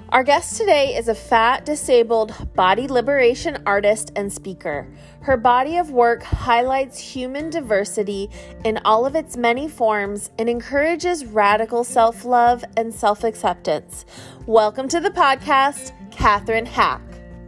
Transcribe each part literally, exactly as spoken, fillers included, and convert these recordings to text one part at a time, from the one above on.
Our guest today is a fat, disabled body liberation artist and speaker. Her body of work highlights human diversity in all of its many forms and encourages radical self-love and self-acceptance. Welcome to the podcast, Catherine Hack.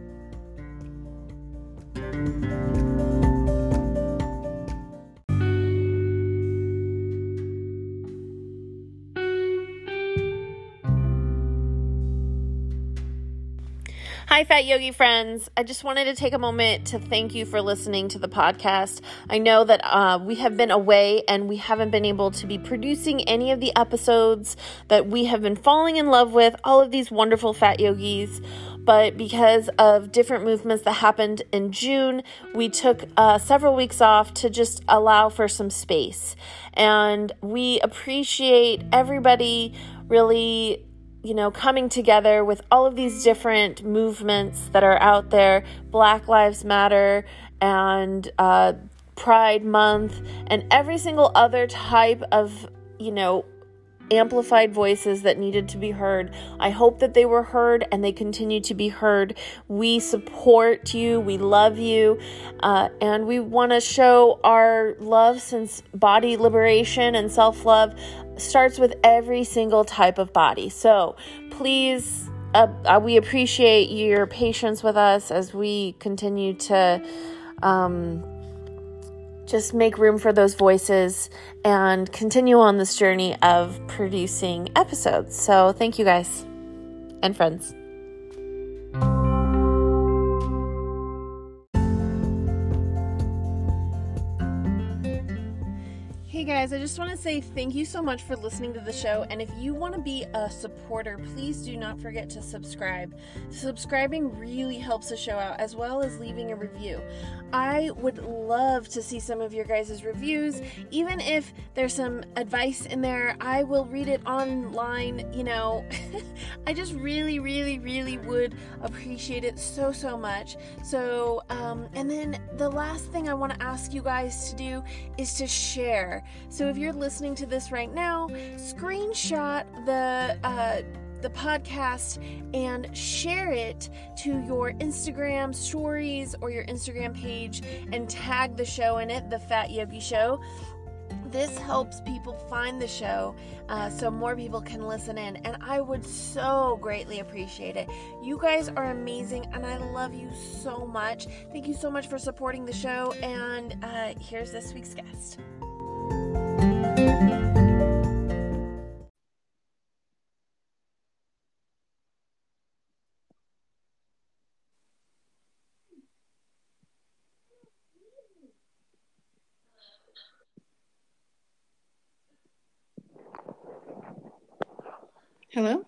Hi, Fat Yogi friends. I just wanted to take a moment to thank you for listening to the podcast. I know that uh, we have been away and we haven't been able to be producing any of the episodes that we have been falling in love with, all of these wonderful Fat Yogis. But because of different movements that happened in June, we took uh, several weeks off to just allow for some space. And we appreciate everybody really you know, coming together with all of these different movements that are out there, Black Lives Matter and uh, Pride Month and every single other type of, you know, amplified voices that needed to be heard. I hope that they were heard and they continue to be heard. We support you. We love you. Uh, and we want to show our love, since body liberation and self-love starts with every single type of body. So please, uh, uh, we appreciate your patience with us as we continue to um, just make room for those voices and continue on this journey of producing episodes. So thank you guys and friends. Hey guys, I just want to say thank you so much for listening to the show, and if you want to be a supporter, please do not forget to subscribe. Subscribing really helps the show out, as well as leaving a review. I would love to see some of your guys' reviews. Even if there's some advice in there, I will read it online, you know. I just really, really, really would appreciate it so, so much. So, um, and then the last thing I want to ask you guys to do is to share. So if you're listening to this right now, screenshot the uh, the podcast and share it to your Instagram stories or your Instagram page and tag the show in it, The Fat Yogi Show. This helps people find the show uh, so more people can listen in, and I would so greatly appreciate it. You guys are amazing, and I love you so much. Thank you so much for supporting the show, and uh, here's this week's guest. Hello?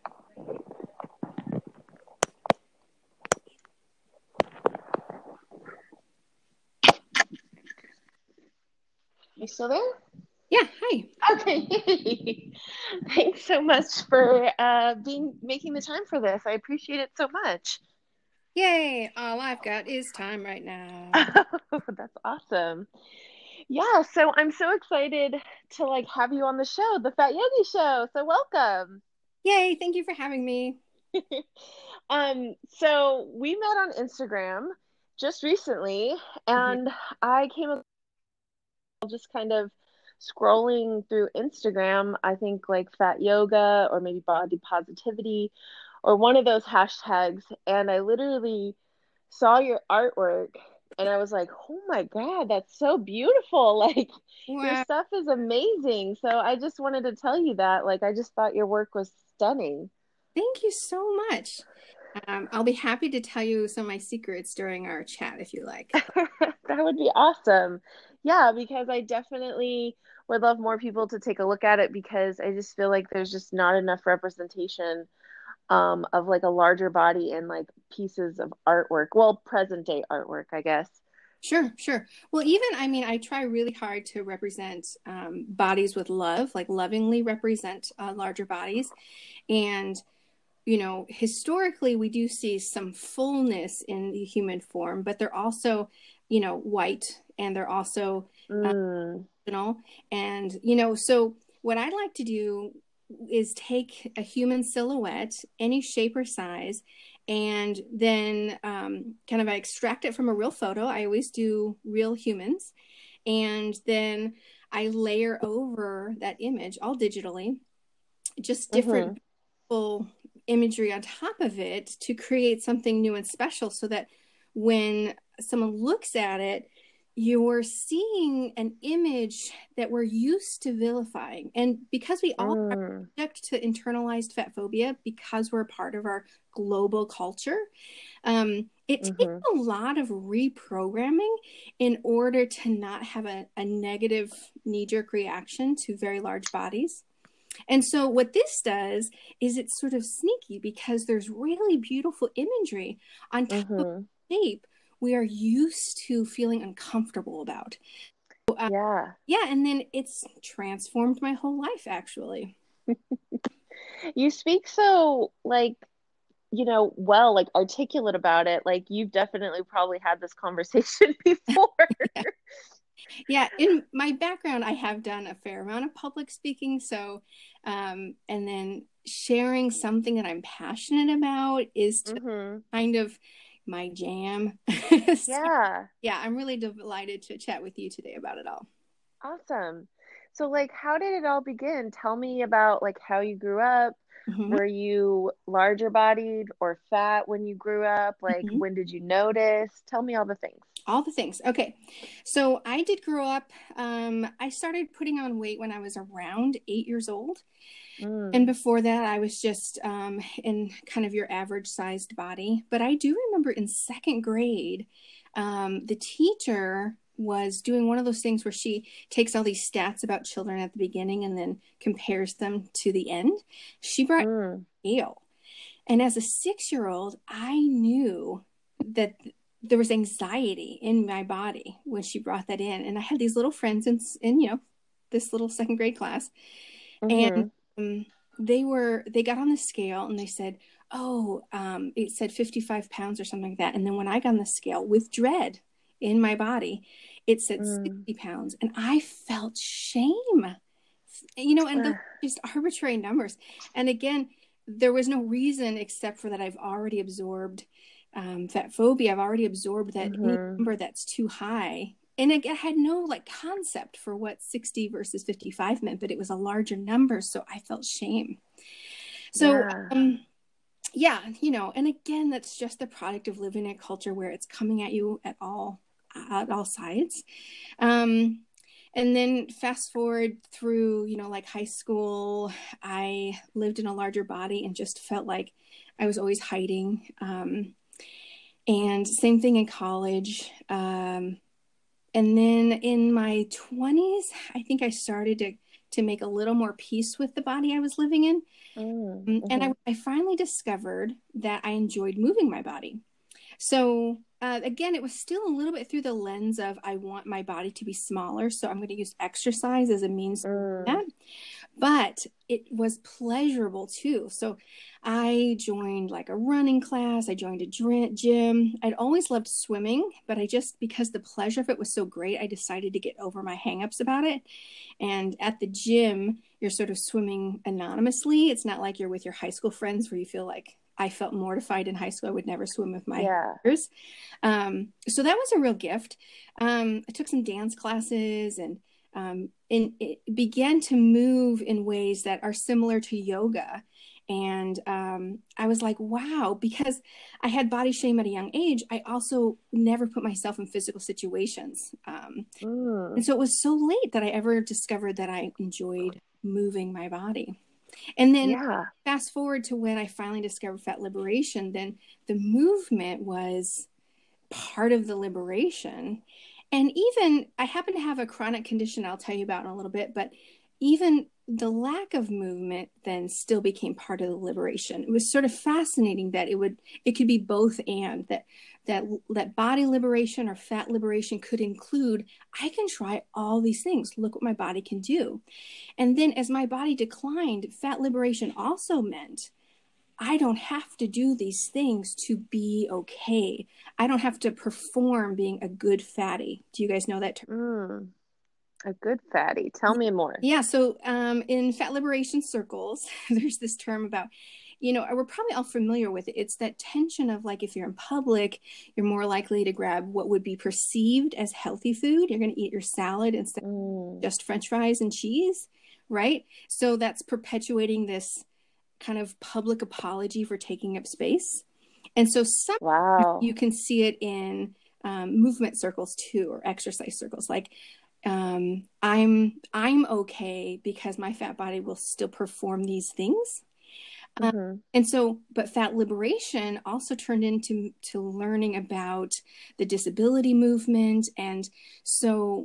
You still there? Yeah, hi. Okay. Thanks so much for uh, being making the time for this. I appreciate it so much. Yay, all I've got is time right now. Oh, that's awesome. Yeah, so I'm so excited to like have you on the show, the Fat Yogi Show. So welcome. Yay, thank you for having me. um, so we met on Instagram just recently, and mm-hmm. I came up just kind of scrolling through Instagram, I think like fat yoga or maybe body positivity or one of those hashtags, and I literally saw your artwork and I was like, oh my God, that's so beautiful. Like wow. Your stuff is amazing. So I just wanted to tell you that, like, I just thought your work was stunning. Thank you so much. Um, I'll be happy to tell you some of my secrets during our chat if you like. That would be awesome. Yeah, because I definitely would love more people to take a look at it, because I just feel like there's just not enough representation um, of like a larger body and like pieces of artwork. Well, present day artwork, I guess. Sure, sure. Well, even, I mean, I try really hard to represent um, bodies with love, like lovingly represent uh, larger bodies. And you know, historically, we do see some fullness in the human form, but they're also, you know, white, and they're also, mm. um, you know, and, you know, so what I like to do is take a human silhouette, any shape or size, and then um, kind of I extract it from a real photo. I always do real humans. And then I layer over that image, all digitally, just different Mm-hmm. imagery on top of it to create something new and special, so that when someone looks at it, you're seeing an image that we're used to vilifying. And because we all are Mm. subject to internalized fat phobia, because we're a part of our global culture, um, it takes Mm-hmm. a lot of reprogramming in order to not have a, a negative knee-jerk reaction to very large bodies. And so what this does is it's sort of sneaky, because there's really beautiful imagery on top of Mm-hmm. the shape we are used to feeling uncomfortable about. So, uh, Yeah. yeah, and then it's transformed my whole life, actually. You speak so like, you know, well, like articulate about it. Like you've definitely probably had this conversation before. Yeah. Yeah, in my background, I have done a fair amount of public speaking. So, um, and then sharing something that I'm passionate about is to Mm-hmm. kind of my jam. So, Yeah. yeah, I'm really delighted to chat with you today about it all. Awesome. So like how did it all begin? Tell me about like how you grew up. Mhm. Were you larger bodied or fat when you grew up? Like Mhm. when did you notice? Tell me all the things. All the things. Okay. So I did grow up. Um, I started putting on weight when I was around eight years old. And Mm. before that, I was just um, in kind of your average sized body. But I do remember in second grade, um, the teacher was doing one of those things where she takes all these stats about children at the beginning and then compares them to the end. She brought Mm. a scale. And as a six year old, I knew that there was anxiety in my body when she brought that in. And I had these little friends in, in you know, this little second grade class. And Mm-hmm. um, they were, they got on the scale and they said, oh, um, it said fifty-five pounds or something like that. And then when I got on the scale with dread in my body, it said Mm. sixty pounds. And I felt shame, you know, and those are just arbitrary numbers. And again, there was no reason except for that I've already absorbed um, fat phobia. I've already absorbed that any Mm-hmm. number that's too high. And I had no like concept for what sixty versus fifty-five meant, but it was a larger number. So I felt shame. So, Yeah. um, yeah, you know, and again, that's just the product of living in a culture where it's coming at you at all, at all sides. Um, and then fast forward through, you know, like high school, I lived in a larger body and just felt like I was always hiding. Um, and same thing in college. Um, and then in my twenties, I think I started to, to make a little more peace with the body I was living in. Mm. Um, and I, Mm-hmm. I finally discovered that I enjoyed moving my body. So uh, again, it was still a little bit through the lens of I want my body to be smaller, so I'm going to use exercise as a means to do Mm. that. But it was pleasurable too. So I joined like a running class. I joined a gym. I'd always loved swimming, but I just, because the pleasure of it was so great, I decided to get over my hangups about it. And at the gym, you're sort of swimming anonymously. It's not like you're with your high school friends where you feel like I felt mortified in high school. I would never swim with my Yeah. peers. Um, so that was a real gift. Um, I took some dance classes and um, and it began to move in ways that are similar to yoga. And um, I was like, wow, because I had body shame at a young age, I also never put myself in physical situations. Um, and Mm. so it was so late that I ever discovered that I enjoyed moving my body. And then Yeah. fast forward to when I finally discovered fat liberation, then the movement was part of the liberation. And even I happen to have a chronic condition I'll tell you about in a little bit, but even the lack of movement then still became part of the liberation. It was sort of fascinating that it would it could be both, and that that that body liberation or fat liberation could include, I can try all these things. Look what my body can do. And then as my body declined, fat liberation also meant I don't have to do these things to be okay. I don't have to perform being a good fatty. Do you guys know that term? Mm. A good fatty. Tell me more. Yeah. So um, in fat liberation circles, there's this term about, you know, we're probably all familiar with it. It's that tension of like, if you're in public, you're more likely to grab what would be perceived as healthy food. You're going to eat your salad instead Mm. of just French fries and cheese, right? So that's perpetuating this kind of public apology for taking up space. And so some Wow. you can see it in um, movement circles too, or exercise circles. Like um, I'm I'm okay because my fat body will still perform these things. Um, Mm-hmm. and so, but fat liberation also turned into to learning about the disability movement, and so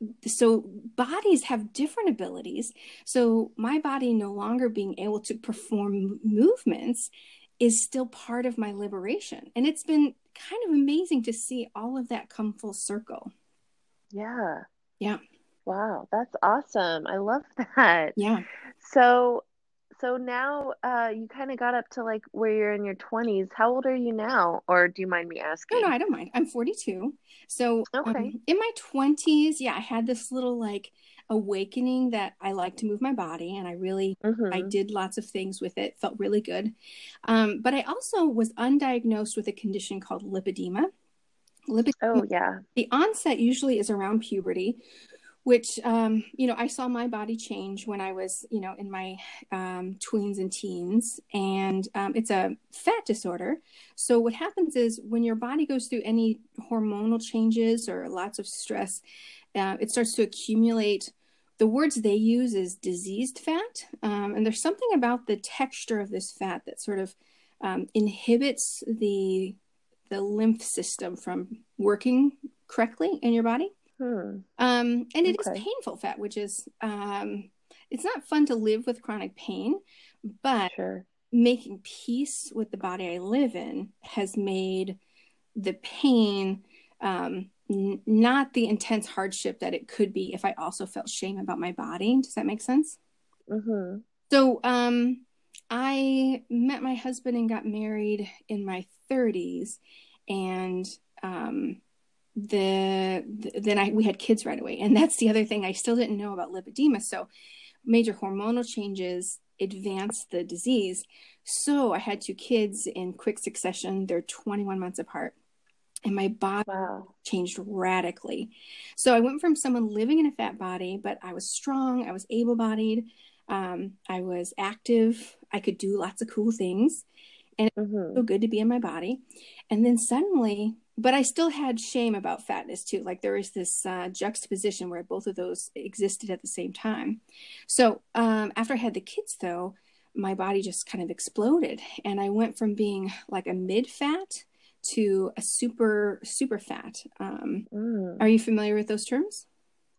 so bodies have different abilities. So my body no longer being able to perform movements is still part of my liberation. And it's been kind of amazing to see all of that come full circle. Yeah. Yeah. Wow, that's awesome. I love that. Yeah. So, so now uh you kind of got up to like where you're in your twenties. How old are you now? Or do you mind me No, no, asking? I don't mind. I'm forty-two. So Okay. um, in my twenties, yeah, I had this little like awakening that I like to move my body. And I really, I Mm-hmm. did lots of things with it, felt really good. Um, but I also was undiagnosed with a condition called lipedema. Lipedema, Oh, yeah. the onset usually is around puberty, which, um, you know, I saw my body change when I was, you know, in my um, tweens and teens. And um, it's a fat disorder. So what happens is when your body goes through any hormonal changes or lots of stress, uh, it starts to accumulate. The words they use is diseased fat. Um, and there's something about the texture of this fat that sort of um, inhibits the the lymph system from working correctly in your body. Hmm. Um, and it is Okay. painful fat, which is, um, it's not fun to live with chronic pain, but Sure. making peace with the body I live in has made the pain um, n- not the intense hardship that it could be if I also felt shame about my body. Does that make sense? Mm-hmm. So um, I met my husband and got married in my thirties, and um, the, the then I we had kids right away, and that's the other thing I still didn't know about lipedema. So major hormonal changes advanced the disease. So I had two kids in quick succession. They're twenty-one months apart, and my body Wow. changed radically. So I went from someone living in a fat body, but I was strong, I was able-bodied, um, I was active, I could do lots of cool things, and it was Mm-hmm. so good to be in my body. And then suddenly, but I still had shame about fatness too. Like there was this uh, juxtaposition where both of those existed at the same time. So um, after I had the kids, though, my body just kind of exploded, and I went from being like a mid-fat to a super super fat. Um, Mm. are you familiar with those terms?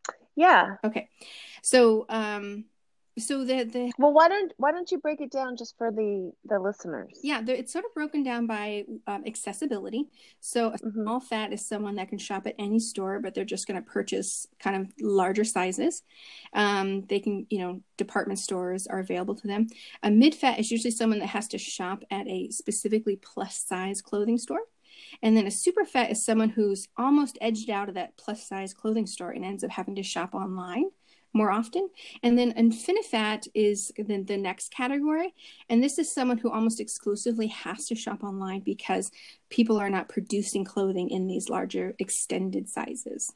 Yeah. Okay, so um, so the the Well, why don't why don't you break it down just for the the listeners? yeah, the, it's sort of broken down by um, accessibility. So a Mm-hmm. small fat is someone that can shop at any store, but they're just going to purchase kind of larger sizes. Um, they can, you know, department stores are available to them. A mid fat is usually someone that has to shop at a specifically plus size clothing store. And then a super fat is someone who's almost edged out of that plus size clothing store and ends up having to shop online more often. And then infinifat is the, the next category. And this is someone who almost exclusively has to shop online because people are not producing clothing in these larger extended sizes.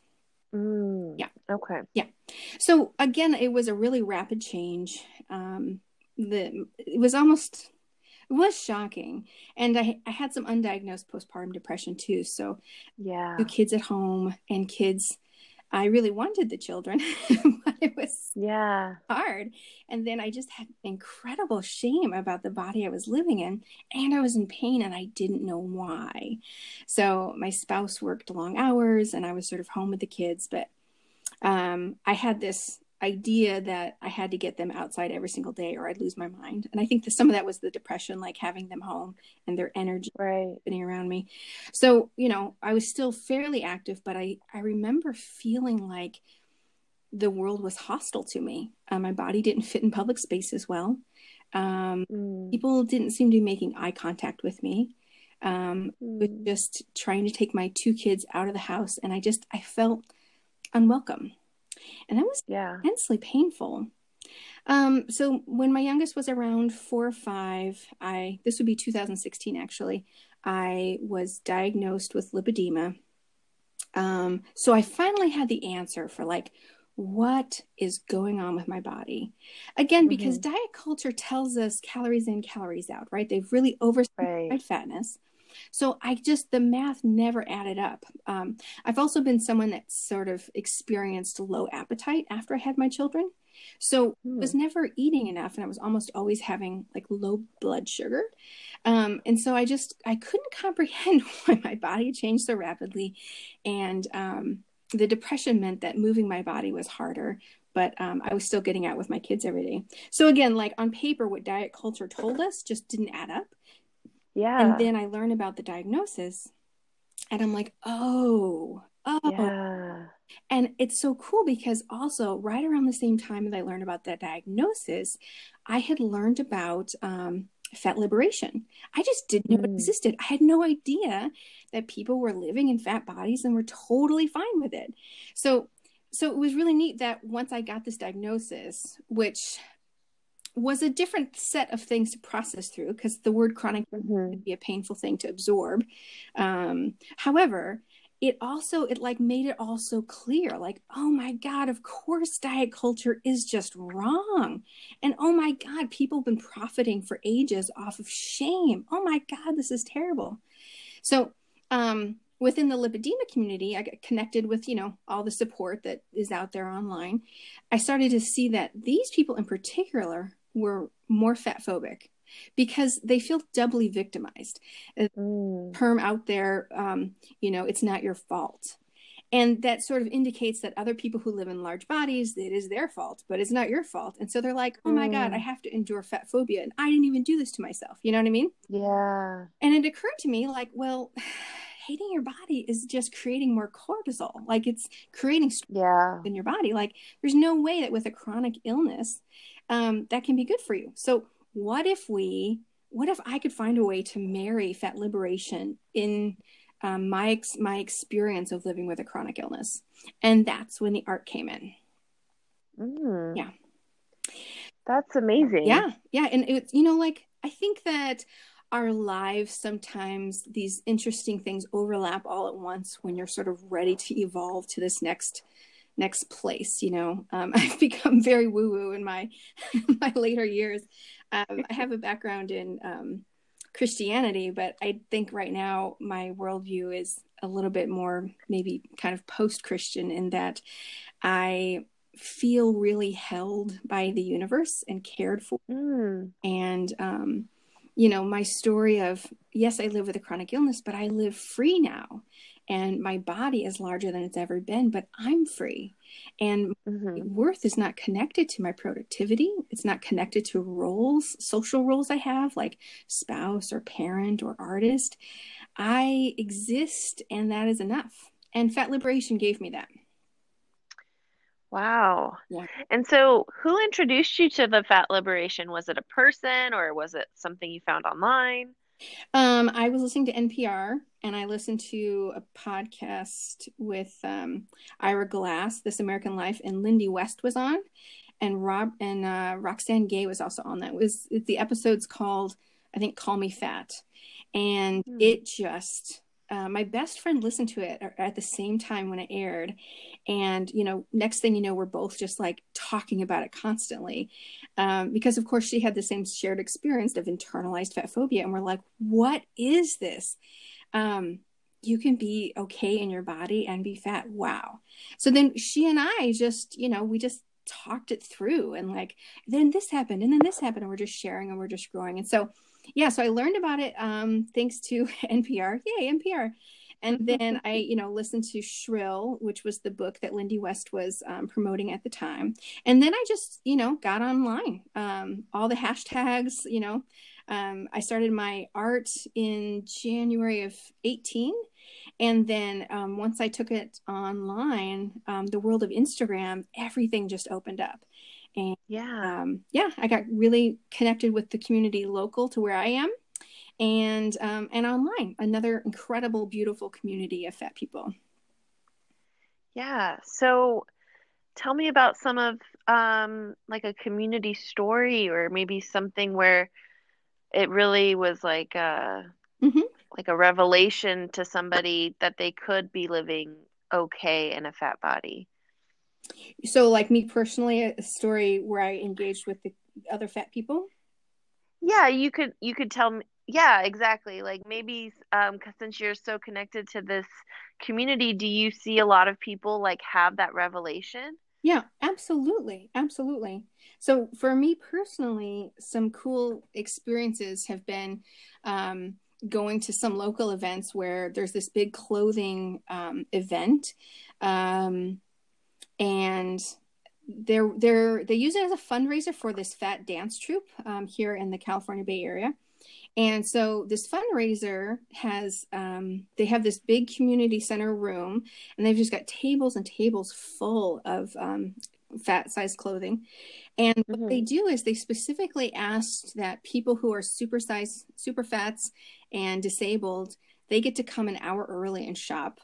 Mm. Yeah. Okay. Yeah. So again, it was a really rapid change. Um, the, it was almost... It was shocking. And I, I had some undiagnosed postpartum depression too. So Yeah. two kids at home and kids, I really wanted the children, but it was Yeah. hard. And then I just had incredible shame about the body I was living in. And I was in pain and I didn't know why. So my spouse worked long hours and I was sort of home with the kids. But um, I had this idea that I had to get them outside every single day or I'd lose my mind. And I think that some of that was the depression, like having them home and their energy Right. around me. So, you know, I was still fairly active, but I, I remember feeling like the world was hostile to me. Uh, my body didn't fit in public spaces well. Um, Mm. people didn't seem to be making eye contact with me. Um, I was Mm. just trying to take my two kids out of the house, and I just, I felt unwelcome. And that was Yeah. intensely painful. Um, so when my youngest was around four or five, I, this would be two thousand sixteen, actually, I was diagnosed with lipedema. Um, so I finally had the answer for like, what is going on with my body? Again, because Mm-hmm. diet culture tells us calories in, calories out, right? They've really oversimplified Right. fatness. So I just, the math never added up. Um, I've also been someone that sort of experienced low appetite after I had my children. So I was Mm. never eating enough, and I was almost always having like low blood sugar. Um, and so I just, I couldn't comprehend why my body changed so rapidly. And um, the depression meant that moving my body was harder, but um, I was still getting out with my kids every day. So again, like on paper, what diet culture told us just didn't add up. Yeah. And then I learned about the diagnosis, and I'm like, oh, oh. Yeah. And it's so cool because also right around the same time that I learned about that diagnosis, I had learned about um, fat liberation. I just didn't know it Mm. existed. I had no idea that people were living in fat bodies and were totally fine with it. So, so it was really neat that once I got this diagnosis, which was a different set of things to process through, because the word chronic Mm-hmm. could be a painful thing to absorb. Um, however, it also, it like made it all so clear, like, oh my God, of course diet culture is just wrong. And oh my God, people have been profiting for ages off of shame. Oh my God, this is terrible. So, um, within the lipedema community, I got connected with, you know, all the support that is out there online. I started to see that these people in particular were more fat phobic because they feel doubly victimized. A Mm. term out there, um, you know, it's not your fault. And that sort of indicates that other people who live in large bodies, it is their fault, but it's not your fault. And so they're like, oh my God, I Mm. have to endure fat phobia. And I didn't even do this to myself. You know what I mean? Yeah. And it occurred to me like, well, hating your body is just creating more cortisol. Like it's creating stress Yeah. in your body. Like there's no way that with a chronic illness, um, that can be good for you. So what if we, what if I could find a way to marry fat liberation in um, my, ex- my experience of living with a chronic illness? And that's when the art came in. Mm. Yeah. That's amazing. Yeah. Yeah. And it's, you know, like, I think that our lives, sometimes these interesting things overlap all at once when you're sort of ready to evolve to this next next place. You know, um, I've become very woo woo in my my later years. Um, I have a background in um, Christianity, but I think right now my worldview is a little bit more maybe kind of post Christian in that I feel really held by the universe and cared for. Mm. And um, you know, my story of, yes, I live with a chronic illness, but I live free now. And my body is larger than it's ever been, but I'm free. And Mm-hmm. my worth is not connected to my productivity. It's not connected to roles, social roles I have, like spouse or parent or artist. I exist, and that is enough. And fat liberation gave me that. Wow. Yeah. And so, who introduced you to the fat liberation? Was it a person or was it something you found online? Um, I was listening to N P R, and I listened to a podcast with um, Ira Glass, This American Life, and Lindy West was on, and Rob and uh, Roxane Gay was also on that. It was the episode's called, I think, Call Me Fat, and Hmm. it just. Uh, my best friend listened to it at the same time when it aired. And, you know, next thing you know, we're both just like talking about it constantly. Um, because, of course, she had the same shared experience of internalized fat phobia. And we're like, what is this? Um, you can be okay in your body and be fat. Wow. So then she and I just, you know, we just talked it through, and like, then this happened and then this happened, and we're just sharing and we're just growing. And so, yeah, so I learned about it um, thanks to N P R. Yay, N P R. And then I, you know, listened to Shrill, which was the book that Lindy West was um, promoting at the time. And then I just, you know, got online, um, all the hashtags, you know. Um, I started my art in January of eighteen. And then um, once I took it online, um, the world of Instagram, everything just opened up. And Yeah. um, yeah, I got really connected with the community local to where I am, and um, and online, another incredible, beautiful community of fat people. Yeah. So, tell me about some of um like a community story or maybe something where it really was like a Hmm. like a revelation to somebody that they could be living okay in a fat body. So, like me personally, a story where I engaged with the other fat people. Yeah, you could you could tell me. Yeah, exactly. Like maybe um 'cause since you're so connected to this community, do you see a lot of people like have that revelation? Yeah, absolutely. Absolutely. So, for me personally, some cool experiences have been um, going to some local events where there's this big clothing um, event. Um, and they're they're they use it as a fundraiser for this fat dance troupe um, here in the California Bay Area. And so this fundraiser has, um, they have this big community center room, and they've just got tables and tables full of um, fat size clothing. And what they Hmm. do is they specifically asked that people who are super size, super fats and disabled, they get to come an hour early and shop.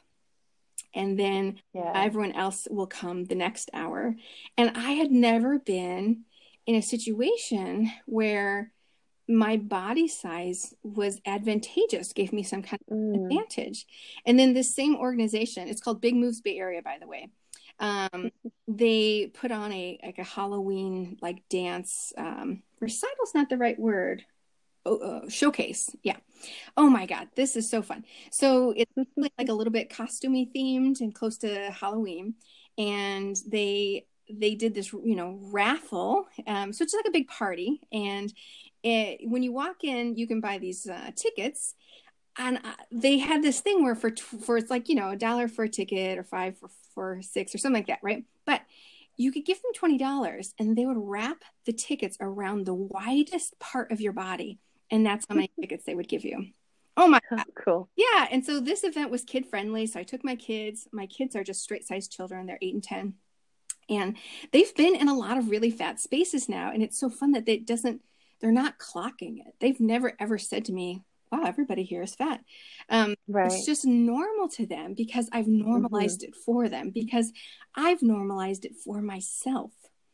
And then Yeah. everyone else will come the next hour. And I had never been in a situation where my body size was advantageous, gave me some kind of Mm. advantage. And then this same organization, it's called Big Moves Bay Area, by the way. Um, they put on a like a Halloween like dance um, recital's not the right word. Oh, uh, showcase, yeah. Oh my God, this is so fun. So it's like a little bit costumey themed and close to Halloween, and they they did this, you know, raffle. Um, so it's like a big party, and it, when you walk in, you can buy these uh, tickets, and uh, they had this thing where for for it's like you know a dollar for a ticket or five for for six or something like that, right? But you could give them twenty dollars, and they would wrap the tickets around the widest part of your body, and that's how many tickets they would give you. Oh my God. Cool. Yeah. And so this event was kid friendly. So I took my kids. My kids are just straight sized children. They're eight and ten. And they've been in a lot of really fat spaces now. And it's so fun that it doesn't, they're not clocking it. They've never ever said to me, wow, everybody here is fat. Um, it's Right. just normal to them because I've Hmm. normalized it for them, because I've normalized it for myself.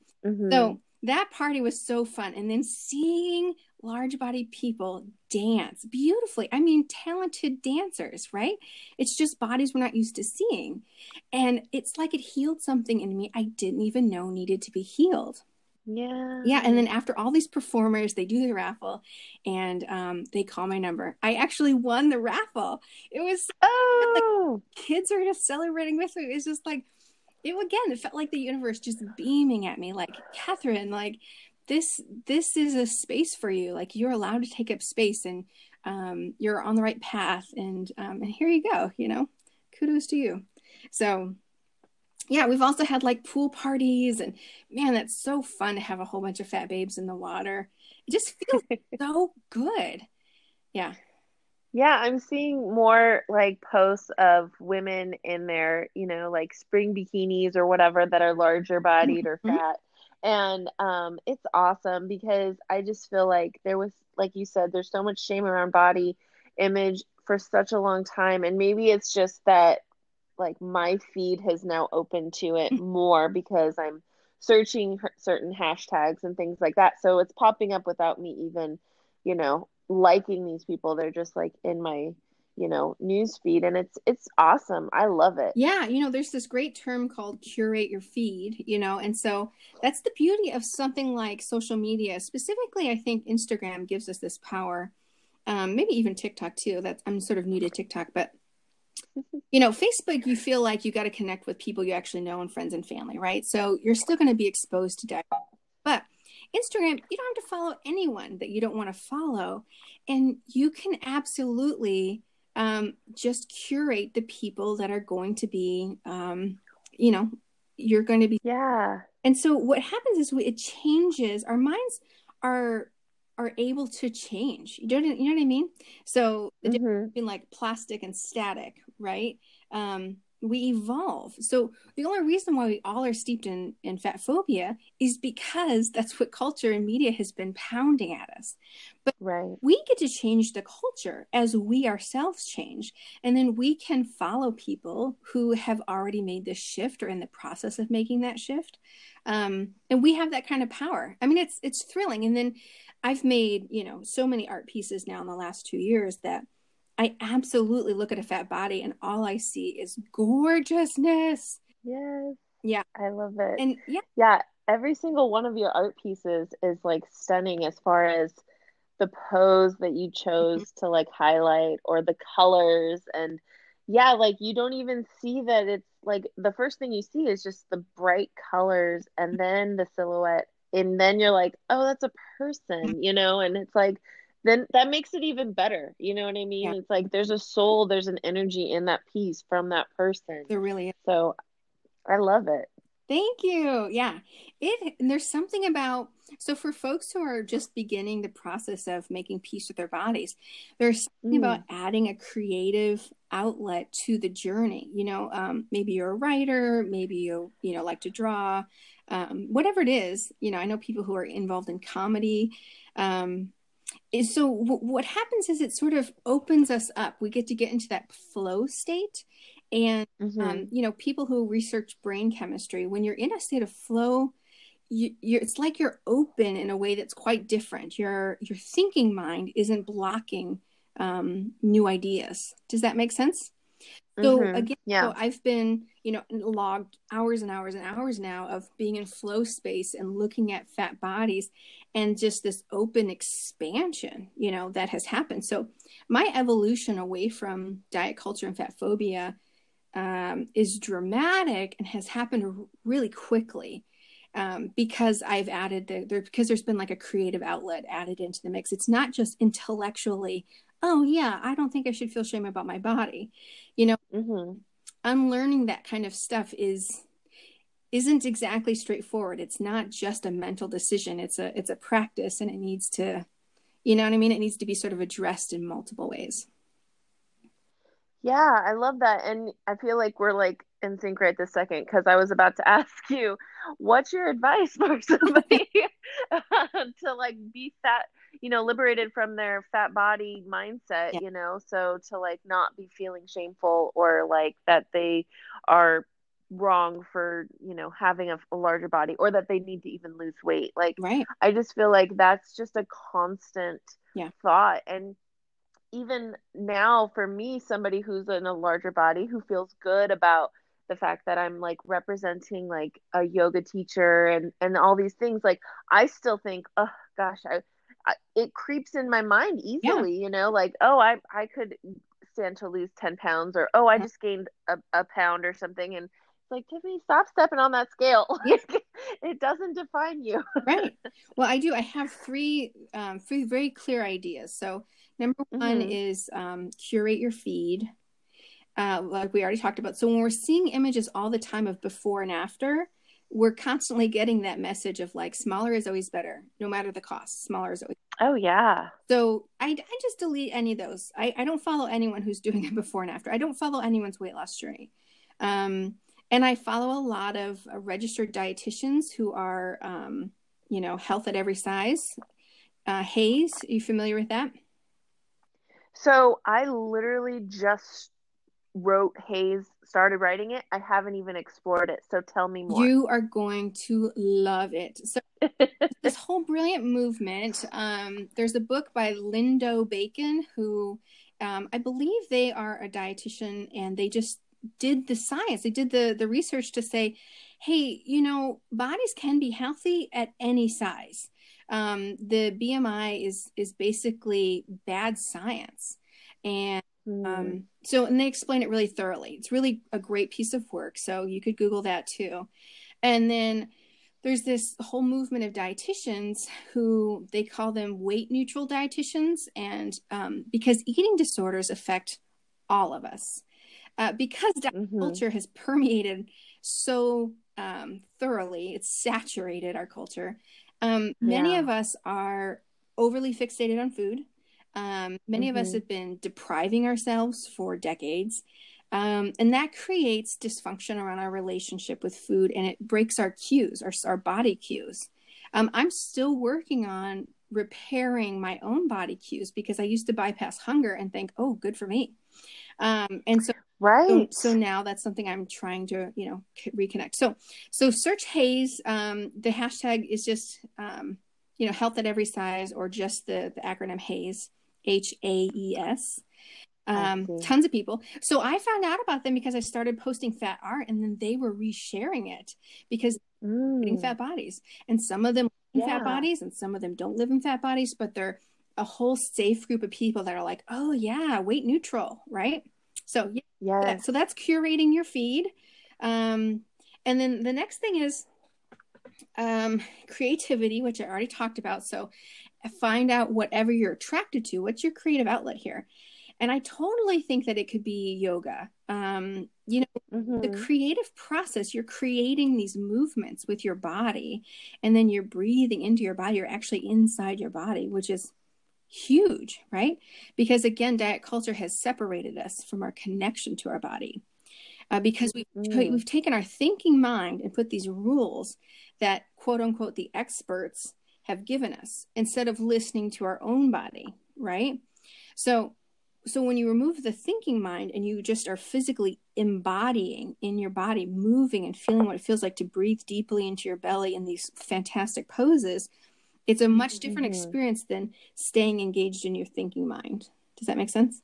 Hmm. So that party was so fun. And then seeing large body people dance beautifully. I mean, talented dancers, right? It's just bodies we're not used to seeing. And it's like it healed something in me I didn't even know needed to be healed. Yeah. And Yeah. then after all these performers, they do the raffle, and um, they call my number. I actually won the raffle. It was like Oh. kids are just celebrating with me. It's just like, it again, it felt like the universe just beaming at me, like, Catherine, like this this is a space for you. Like, you're allowed to take up space, and um, you're on the right path, and um, and here you go, you know, kudos to you. So yeah, we've also had like pool parties, and man, that's so fun to have a whole bunch of fat babes in the water. It just feels so good. Yeah. Yeah, I'm seeing more like posts of women in their, you know, like spring bikinis or whatever that are larger bodied or Mhm. fat. And um it's awesome because I just feel like there was, like you said, there's so much shame around body image for such a long time. And maybe it's just that like my feed has now opened to it more because I'm searching her- certain hashtags and things like that. So it's popping up without me even, you know, liking these people. They're just like in my, you know, news feed, and it's it's awesome. I love it. Yeah, you know, there's this great term called curate your feed, you know, and so that's the beauty of something like social media. Specifically, I think Instagram gives us this power. Um, maybe even TikTok too. That's I'm sort of new to TikTok, but you know, Facebook, you feel like you got to connect with people you actually know and friends and family, right? So you're still going to be exposed to that. But Instagram, you don't have to follow anyone that you don't want to follow. And you can absolutely um, just curate the people that are going to be, um, you know, you're going to be. Yeah. And so what happens is we, it changes. Our minds are are able to change. You don't, you know what I mean? So the difference Mhm. between like plastic and static, right? Um, we evolve. So the only reason why we all are steeped in, in fat phobia is because that's what culture and media has been pounding at us. But right. we get to change the culture as we ourselves change. And then we can follow people who have already made this shift or in the process of making that shift. Um, and we have that kind of power. I mean, it's, it's thrilling. And then I've made, you know, so many art pieces now in the last two years that I absolutely look at a fat body and all I see is gorgeousness. Yes. Yeah. I love it. And yeah. Yeah. Every single one of your art pieces is like stunning as far as the pose that you chose mm-hmm. to like highlight or the colors. And yeah, like you don't even see that it's like the first thing you see is just the bright colors and then the silhouette. And then you're like, oh, that's a person, you know? And it's like, then that makes it even better. You know what I mean? Yeah. It's like there's a soul, there's an energy in that piece from that person. There really is. So I love it. Thank you. Yeah. It and there's something about, so for folks who are just beginning the process of making peace with their bodies, there's something mm. about adding a creative outlet to the journey. You know, um, maybe you're a writer, maybe you, you know, like to draw, um, whatever it is. You know, I know people who are involved in comedy. Um, and so w- what happens is it sort of opens us up. We get to get into that flow state. And, mm-hmm. um, you know, people who research brain chemistry, when you're in a state of flow, you, you're, it's like you're open in a way that's quite different. Your, your thinking mind isn't blocking um, new ideas. Does that make sense? So mm-hmm. again, yeah. so I've been, you know, logged hours and hours and hours now of being in flow space and looking at fat bodies and just this open expansion, you know, that has happened. So my evolution away from diet culture and fat phobia um, is dramatic and has happened really quickly um, because I've added the, there, because there's been like a creative outlet added into the mix. It's not just intellectually, oh yeah, I don't think I should feel shame about my body. You know, mm-hmm. unlearning that kind of stuff is, isn't exactly straightforward. It's not just a mental decision. It's a, it's a practice and it needs to, you know what I mean? It needs to be sort of addressed in multiple ways. Yeah, I love that. And I feel like we're like in sync right this second because I was about to ask you, what's your advice for somebody to like be fat, you know, liberated from their fat body mindset, yeah. you know, so to like not be feeling shameful or like that they are wrong for, you know, having a, a larger body or that they need to even lose weight. Like, right. I just feel like that's just a constant yeah. thought. And even now for me, somebody who's in a larger body who feels good about the fact that I'm like representing like a yoga teacher and, and all these things, like I still think, oh gosh, I, I it creeps in my mind easily, yeah. you know, like, oh, I, I could stand to lose ten pounds or, oh, I just gained a, a pound or something. And it's like, Tiffany, stop stepping on that scale. Yeah. It doesn't define you. Right. Well, I do. I have three, um, three very clear ideas. So number one mm-hmm. is um, curate your feed, uh, like we already talked about. So when we're seeing images all the time of before and after, we're constantly getting that message of like, smaller is always better, no matter the cost. Smaller is always better. Oh, yeah. So I, I just delete any of those. I, I don't follow anyone who's doing it before and after. I don't follow anyone's weight loss journey. Um, and I follow a lot of uh, registered dietitians who are, um, you know, health at every size. Uh, Hayes, are you familiar with that? So I literally just wrote Hayes, started writing it. I haven't even explored it. So tell me more. You are going to love it. So this whole brilliant movement, um, there's a book by Lindo Bacon, who um, I believe they are a dietitian and they just did the science. They did the, the research to say, hey, you know, bodies can be healthy at any size. Um, the B M I is, is basically bad science. And mm. um, so, and they explain it really thoroughly. It's really a great piece of work. So you could Google that too. And then there's this whole movement of dietitians who they call them weight neutral dietitians. And um, because eating disorders affect all of us. Uh, because diet mm-hmm. culture has permeated so um, thoroughly, it's saturated our culture. Um, many yeah. of us are overly fixated on food. Um, many mm-hmm. of us have been depriving ourselves for decades. Um, and that creates dysfunction around our relationship with food, and it breaks our cues, our, our body cues. Um, I'm still working on repairing my own body cues because I used to bypass hunger and think, oh, good for me. Um, and so, Right. so, so now that's something I'm trying to, you know, reconnect. So, so search HAES. Um, the hashtag is just, um, you know, health at every size, or just the, the acronym HAES, H A E S. Um, tons of people. So I found out about them because I started posting fat art, and then they were resharing it because Mm. living fat bodies, and some of them live in Yeah. fat bodies and some of them don't live in fat bodies, but they're a whole safe group of people that are like, oh yeah, weight neutral, right? So yeah, Yes. so that's curating your feed. Um, and then the next thing is um, creativity, which I already talked about. So find out whatever you're attracted to. What's your creative outlet here? And I totally think that it could be yoga. Um, you know, mm-hmm. the creative process, you're creating these movements with your body, and then you're breathing into your body. You're actually inside your body, which is huge, right? Because again, diet culture has separated us from our connection to our body. Uh, because we've, mm. we've taken our thinking mind and put these rules that, quote unquote, the experts have given us, instead of listening to our own body, right? So So when you remove the thinking mind and you just are physically embodying in your body, moving and feeling what it feels like to breathe deeply into your belly in these fantastic poses, it's a much different mm-hmm. experience than staying engaged in your thinking mind. Does that make sense?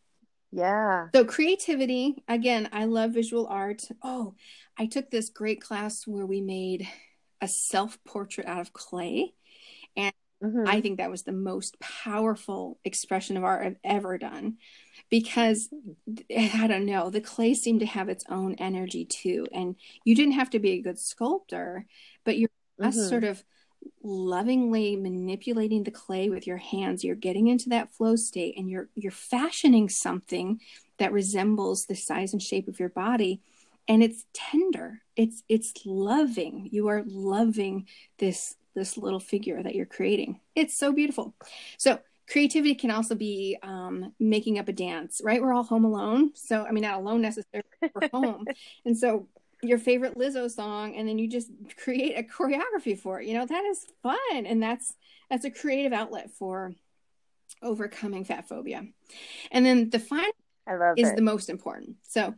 Yeah. So creativity, again, I love visual art. Oh, I took this great class where we made a self-portrait out of clay. And Mm-hmm. I think that was the most powerful expression of art I've ever done, because I don't know, the clay seemed to have its own energy too. And you didn't have to be a good sculptor, but you're mm-hmm. just sort of lovingly manipulating the clay with your hands. You're getting into that flow state, and you're, you're fashioning something that resembles the size and shape of your body. And it's tender. It's, it's loving. You are loving this this little figure that you're creating. It's so beautiful. So creativity can also be um, making up a dance, right? We're all home alone. So, I mean, not alone necessarily, we're home. And so your favorite Lizzo song, and then you just create a choreography for it. You know, that is fun. And that's, that's a creative outlet for overcoming fat phobia. And then the final I love is it. the most important. So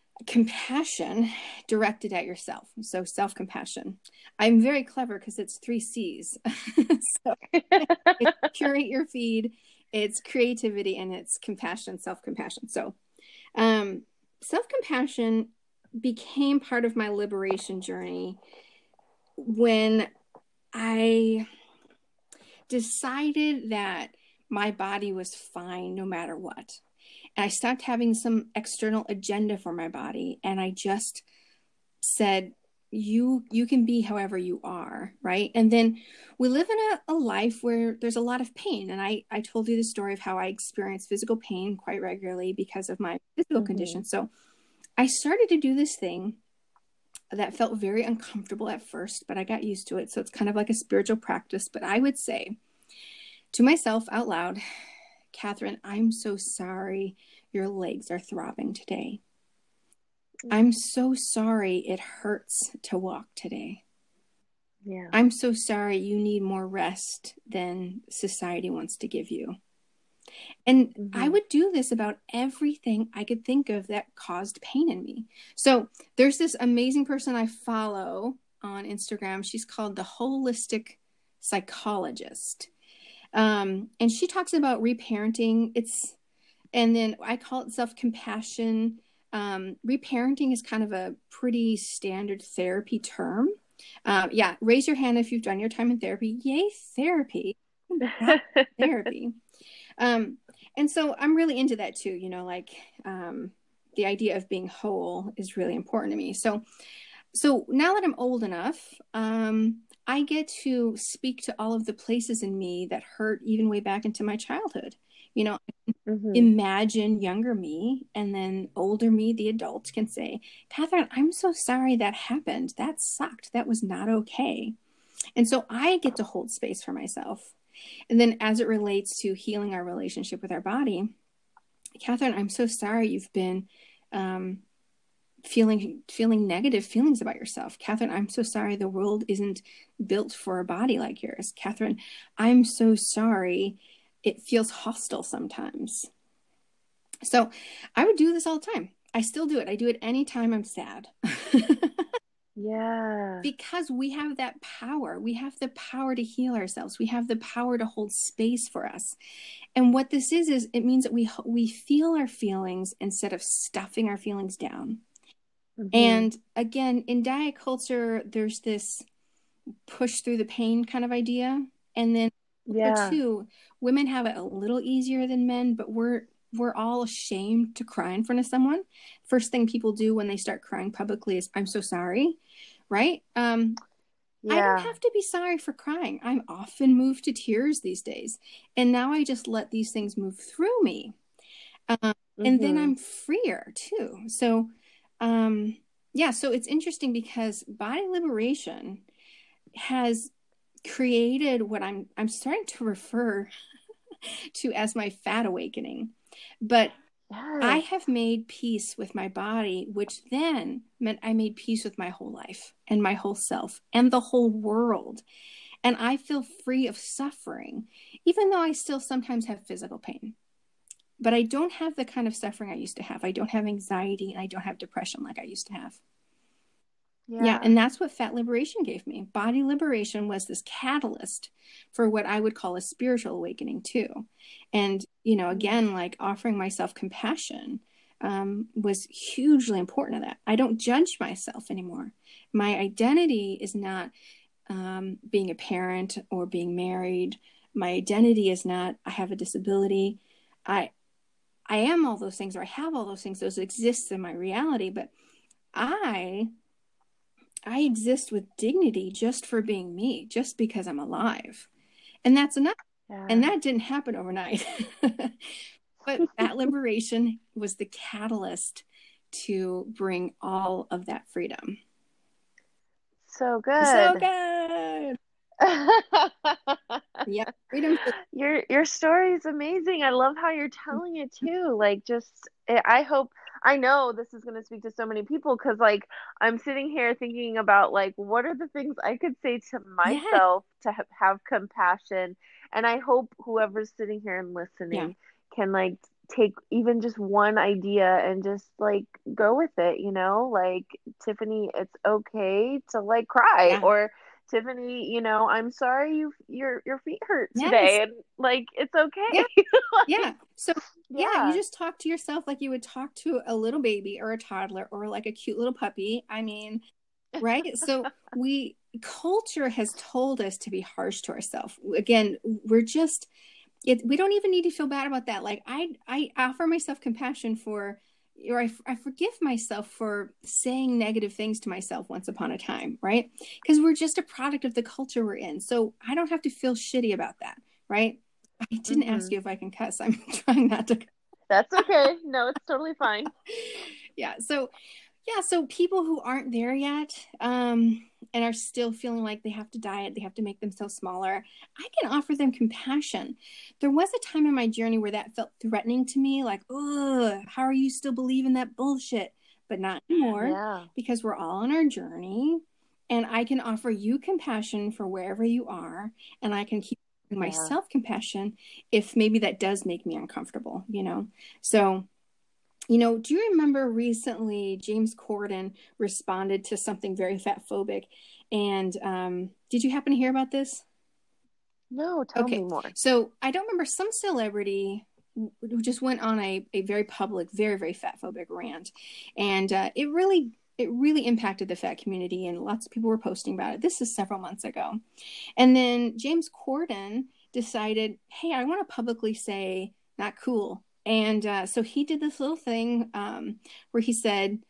compassion directed at yourself. So self-compassion. I'm very clever because it's three C's. So it's curate your feed, it's creativity, and it's compassion, self-compassion. So um, self-compassion became part of my liberation journey when I decided that my body was fine no matter what. And I stopped having some external agenda for my body. And I just said, you, you can be however you are. Right. And then we live in a, a life where there's a lot of pain. And I, I told you the story of how I experience physical pain quite regularly because of my physical mm-hmm. condition. So I started to do this thing that felt very uncomfortable at first, but I got used to it. So it's kind of like a spiritual practice. But I would say to myself out loud, Catherine, I'm so sorry your legs are throbbing today. I'm so sorry it hurts to walk today. Yeah. I'm so sorry you need more rest than society wants to give you. And mm-hmm. I would do this about everything I could think of that caused pain in me. So there's this amazing person I follow on Instagram. She's called the Holistic Psychologist. Um, and she talks about reparenting. It's, and then I call it self-compassion. Um, reparenting is kind of a pretty standard therapy term. Um, yeah. Raise your hand if you've done your time in therapy. Yay, therapy. Therapy. Um, and so I'm really into that too. You know, like, um, the idea of being whole is really important to me. So, so now that I'm old enough, um, I get to speak to all of the places in me that hurt even way back into my childhood. You know, mm-hmm. imagine younger me, and then older me, the adults, can say, Catherine, I'm so sorry that happened. That sucked. That was not okay. And so I get to hold space for myself. And then as it relates to healing our relationship with our body, Catherine, I'm so sorry you've been um, feeling feeling negative feelings about yourself. Catherine, I'm so sorry the world isn't built for a body like yours. Catherine, I'm so sorry it feels hostile sometimes. So I would do this all the time. I still do it. I do it anytime I'm sad. Yeah. Because we have that power. We have the power to heal ourselves. We have the power to hold space for us. And what this is, is it means that we we feel our feelings instead of stuffing our feelings down. Mm-hmm. And again, in diet culture, there's this push through the pain kind of idea. And then yeah. two, women have it a little easier than men, but we're we're all ashamed to cry in front of someone. First thing people do when they start crying publicly is, I'm so sorry, right? Um, yeah. I don't have to be sorry for crying. I'm often moved to tears these days. And now I just let these things move through me. Um, mm-hmm. And then I'm freer too. So, um, yeah, so it's interesting because body liberation has created what I'm, I'm starting to refer to as my fat awakening. But yes. I have made peace with my body, which then meant I made peace with my whole life and my whole self and the whole world. And I feel free of suffering, even though I still sometimes have physical pain. But I don't have the kind of suffering I used to have. I don't have anxiety and I don't have depression like I used to have. Yeah. yeah, and that's what fat liberation gave me. Body liberation was this catalyst for what I would call a spiritual awakening too. And, you know, again, like offering myself compassion um, was hugely important to that. I don't judge myself anymore. My identity is not um, being a parent or being married. My identity is not, I have a disability. I, I am all those things, or I have all those things. Those exist in my reality, but I... I exist with dignity just for being me, just because I'm alive. And that's enough. Yeah. And that didn't happen overnight. But that liberation was the catalyst to bring all of that freedom. So good. So good. Yeah, freedom. Your your story is amazing. I love how you're telling it too. Like, just I hope I know this is going to speak to so many people, because like I'm sitting here thinking about like what are the things I could say to myself yeah. to ha- have compassion, and I hope whoever's sitting here and listening yeah. can like take even just one idea and just like go with it. You know, like Tiffany, it's okay to like cry yeah. or. Tiffany, you know, I'm sorry you your your feet hurt today, yes. and like it's okay. Yeah. like, yeah. So yeah. yeah, you just talk to yourself like you would talk to a little baby or a toddler or like a cute little puppy. I mean, right? So we culture has told us to be harsh to ourselves. Again, we're just it, we don't even need to feel bad about that. Like I I offer myself compassion for. Or I, I forgive myself for saying negative things to myself once upon a time, right? Because we're just a product of the culture we're in. So I don't have to feel shitty about that, right? I didn't mm-hmm. ask you if I can cuss. I'm trying not to. That's okay. No, it's totally fine. Yeah. So, yeah. So people who aren't there yet um, and are still feeling like they have to diet, they have to make themselves smaller, I can offer them compassion. There was a time in my journey where that felt threatening to me, like, oh, how are you still believing that bullshit? But not anymore, yeah. because we're all on our journey, and I can offer you compassion for wherever you are, and I can keep yeah. myself compassion if maybe that does make me uncomfortable, you know? So, you know, do you remember recently James Corden responded to something very fat phobic? And um, did you happen to hear about this? No, tell okay. me more. So I don't remember, some celebrity who just went on a, a very public, very, very fat phobic rant. And uh, it really, it really impacted the fat community, and lots of people were posting about it. This is several months ago. And then James Corden decided, hey, I want to publicly say, not cool. And uh, so he did this little thing um, where he said,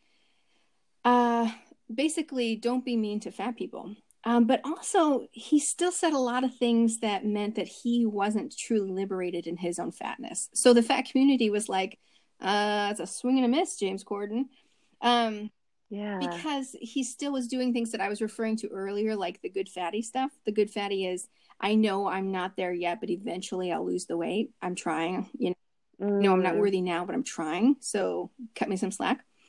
uh, basically, don't be mean to fat people. Um, but also, he still said a lot of things that meant that he wasn't truly liberated in his own fatness. So the fat community was like, uh, it's a swing and a miss, James Corden. Um, yeah. Because he still was doing things that I was referring to earlier, like the good fatty stuff. The good fatty is, I know I'm not there yet, but eventually I'll lose the weight. I'm trying, you know. Mm. No, I'm not worthy now, but I'm trying. So cut me some slack.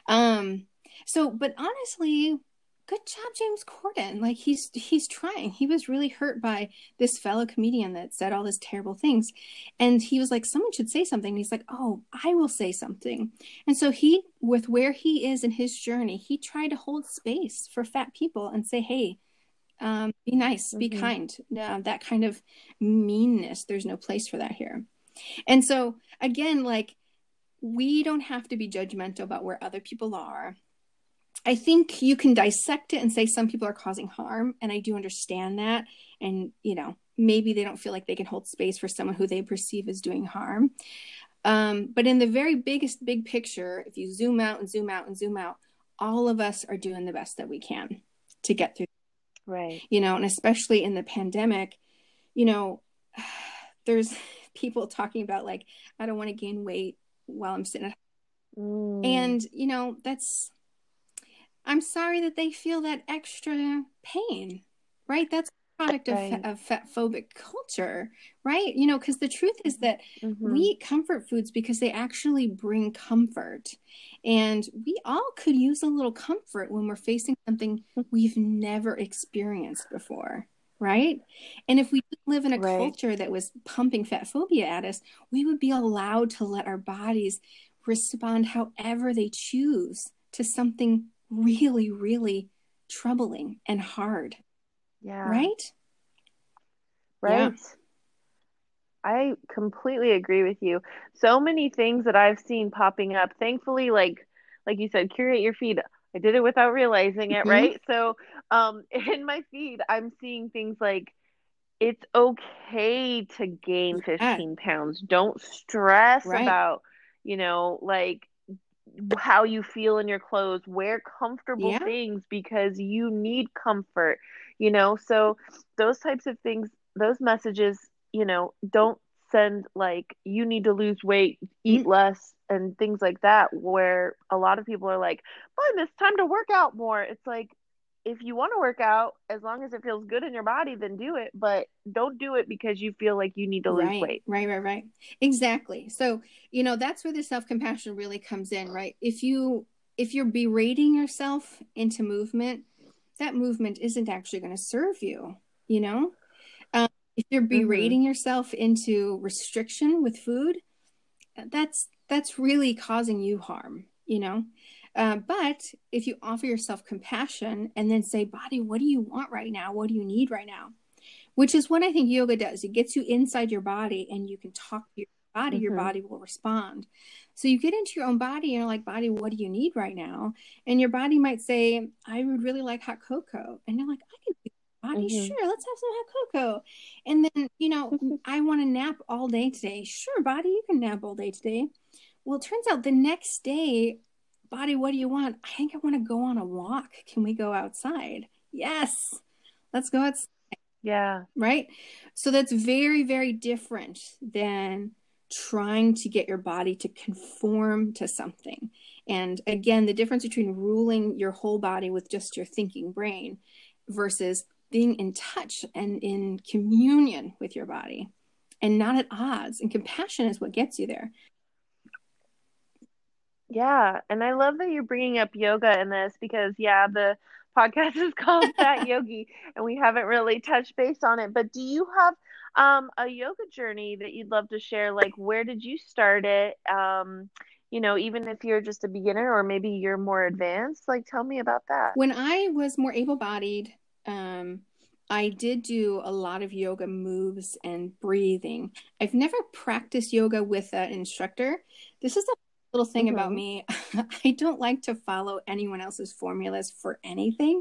Um, so, but honestly, good job, James Corden. Like he's he's trying. He was really hurt by this fellow comedian that said all these terrible things, and he was like, someone should say something. And he's like, oh, I will say something. And so he, with where he is in his journey, he tried to hold space for fat people and say, hey, um, be nice, be Mm-hmm. kind. Uh, that kind of meanness, there's no place for that here. And so again, like we don't have to be judgmental about where other people are. I think you can dissect it and say some people are causing harm, and I do understand that. And, you know, maybe they don't feel like they can hold space for someone who they perceive as doing harm. Um, but in the very biggest big picture, if you zoom out and zoom out and zoom out, all of us are doing the best that we can to get through. Right. You know, and especially in the pandemic, you know, there's people talking about like, I don't want to gain weight while I'm sitting at home. Mm. And, you know, that's, I'm sorry that they feel that extra pain, right? That's a product of, Right. of fat phobic culture, right? You know, because the truth is that Mm-hmm. we eat comfort foods because they actually bring comfort. And we all could use a little comfort when we're facing something we've never experienced before, right? And if we didn't live in a Right. culture that was pumping fat phobia at us, we would be allowed to let our bodies respond however they choose to something really, really troubling and hard. Yeah. Right? Right. Yeah. I completely agree with you. So many things that I've seen popping up. Thankfully, like like you said, curate your feed. I did it without realizing it, Mhm. right? So, um, in my feed, I'm seeing things like it's okay to gain Yeah. fifteen pounds. Don't stress Right. about, you know, like how you feel in your clothes. Wear comfortable Yeah. things because you need comfort, you know? So those types of things, those messages, you know, don't send like you need to lose weight, eat Mm. less, and things like that, where a lot of people are like, fine, it's time to work out more. It's like, if you want to work out, as long as it feels good in your body, then do it. But don't do it because you feel like you need to lose Right, weight. right, right, right. Exactly. So, you know, that's where the self-compassion really comes in, right? If you if you're berating yourself into movement, that movement isn't actually going to serve you, you know? Um, if you're Mm-hmm. berating yourself into restriction with food, that's that's really causing you harm, you know? Uh, but if you offer yourself compassion and then say, body, what do you want right now? What do you need right now? Which is what I think yoga does. It gets you inside your body and you can talk to your body. Mm-hmm. Your body will respond. So you get into your own body and you're like, body, what do you need right now? And your body might say, I would really like hot cocoa. And you're like, I can do that, body. Mm-hmm. Sure, let's have some hot cocoa. And then, you know, I want to nap all day today. Sure, body, you can nap all day today. Well, it turns out the next day, body, what do you want? I think I want to go on a walk. Can we go outside? Yes, let's go outside. Yeah. Right? So that's very, very different than trying to get your body to conform to something. And again, the difference between ruling your whole body with just your thinking brain versus being in touch and in communion with your body and not at odds. And compassion is what gets you there. Yeah, and I love that you're bringing up yoga in this because, yeah, the podcast is called Fat Yogi, and we haven't really touched base on it. But do you have um, a yoga journey that you'd love to share? Like, where did you start it? Um, you know, even if you're just a beginner or maybe you're more advanced, like, tell me about that. When I was more able-bodied, um, I did do a lot of yoga moves and breathing. I've never practiced yoga with an instructor. This is a little thing mm-hmm. about me. I don't like to follow anyone else's formulas for anything.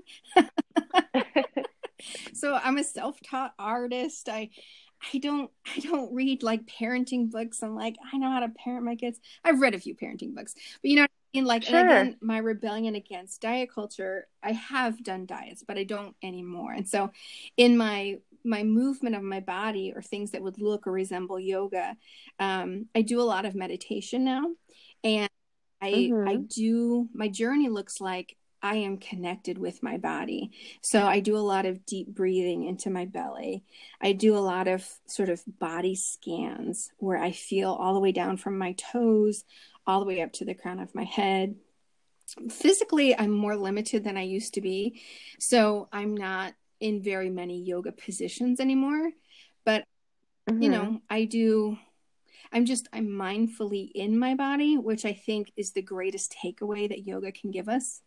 So I'm a self-taught artist. I I don't I don't read like parenting books. I'm like, I know how to parent my kids. I've read a few parenting books, but you know, in like sure. And again, my rebellion against diet culture, I have done diets, but I don't anymore. And so in my my movement of my body or things that would look or resemble yoga, um, I do a lot of meditation now. And I mm-hmm. I do my journey looks like I am connected with my body. So I do a lot of deep breathing into my belly. I do a lot of sort of body scans where I feel all the way down from my toes, all the way up to the crown of my head. Physically, I'm more limited than I used to be. So I'm not in very many yoga positions anymore. But, you Mm-hmm. know, I do, I'm just, I'm mindfully in my body, which I think is the greatest takeaway that yoga can give us.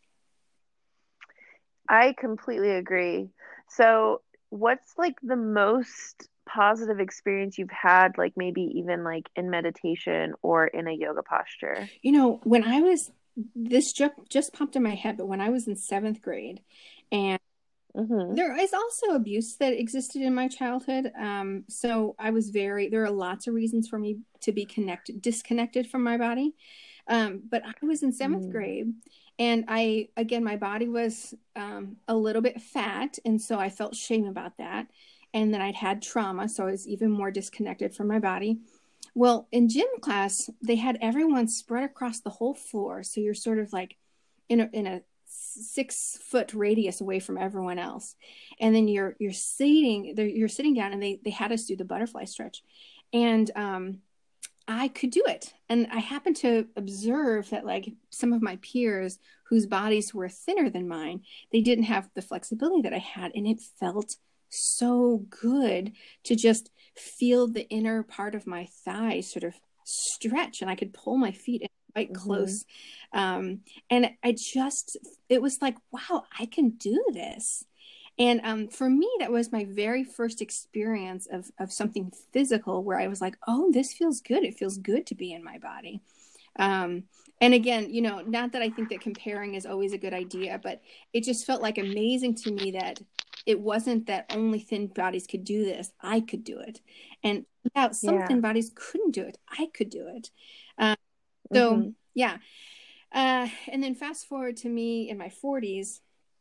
I completely agree. So, what's like the most positive experience you've had, like maybe even like in meditation or in a yoga posture? You know, when I was, this just, just popped in my head, but when I was in seventh grade, and Mm-hmm. there is also abuse that existed in my childhood. Um, so I was very, there are lots of reasons for me to be connected, disconnected from my body. Um, but I was in seventh Mm-hmm. grade, and I, again, my body was um, a little bit fat. And so I felt shame about that. And then I'd had trauma. So I was even more disconnected from my body. Well, in gym class, they had everyone spread across the whole floor. So you're sort of like in a, in a six foot radius away from everyone else. And then you're, you're sitting there, you're sitting down, and they, they had us do the butterfly stretch. And, um, I could do it. And I happened to observe that, like, some of my peers whose bodies were thinner than mine, they didn't have the flexibility that I had. And it felt so good to just feel the inner part of my thigh sort of stretch, and I could pull my feet in quite Mm-hmm. close. Um, and I just, it was like, wow, I can do this. And um, for me, that was my very first experience of, of something physical where I was like, oh, this feels good. It feels good to be in my body. Um, and again, you know, not that I think that comparing is always a good idea, but it just felt like amazing to me that it wasn't that only thin bodies could do this. I could do it. And yeah, some Yeah. thin bodies couldn't do it. I could do it. Um, so Mm-hmm. yeah. Uh, and then fast forward to me in my forties.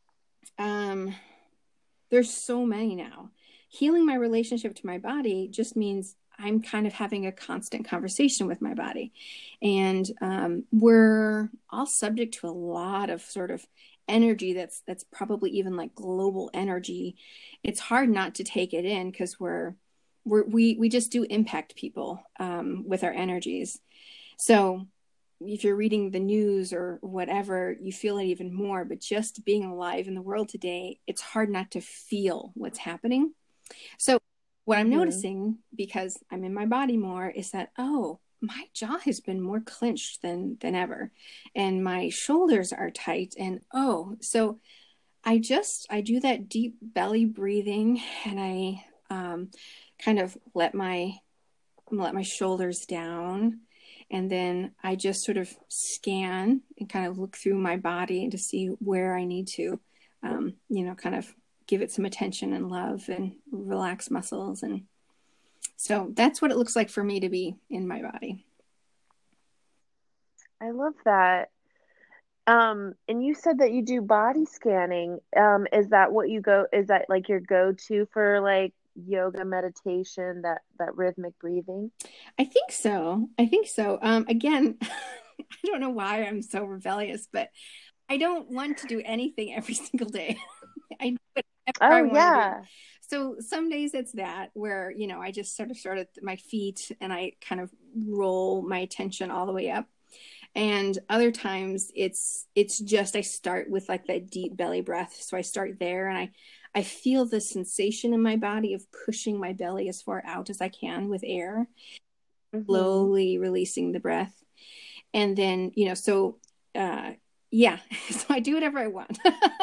Um, there's so many now. Healing my relationship to my body just means I'm kind of having a constant conversation with my body. And um, we're all subject to a lot of sort of energy that's that's probably even like global energy. It's hard not to take it in because we're we're we we just do impact people um, with our energies. So if you're reading the news or whatever, you feel it even more. But just being alive in the world today, it's hard not to feel what's happening. So, what I'm Mm-hmm. noticing, because I'm in my body more, is that, oh, my jaw has been more clenched than than ever, and my shoulders are tight. And oh, so I just I do that deep belly breathing, and I um, kind of let my let my shoulders down, and then I just sort of scan and kind of look through my body to see where I need to, um, you know, kind of give it some attention and love and relax muscles. And so that's what it looks like for me to be in my body. I love that. Um, and you said that you do body scanning. Um, is that what you go, is that like your go-to for like yoga meditation, that that rhythmic breathing? I think so. I think so. Um, again, I don't know why I'm so rebellious, but I don't want to do anything every single day. I do whatever I Oh want to do. yeah. So some days it's that where, you know, I just sort of start at my feet and I kind of roll my attention all the way up. And other times it's it's just I start with like that deep belly breath. So I start there, and I I feel the sensation in my body of pushing my belly as far out as I can with air, Mm-hmm. slowly releasing the breath. And then, you know, so uh yeah, so I do whatever I want.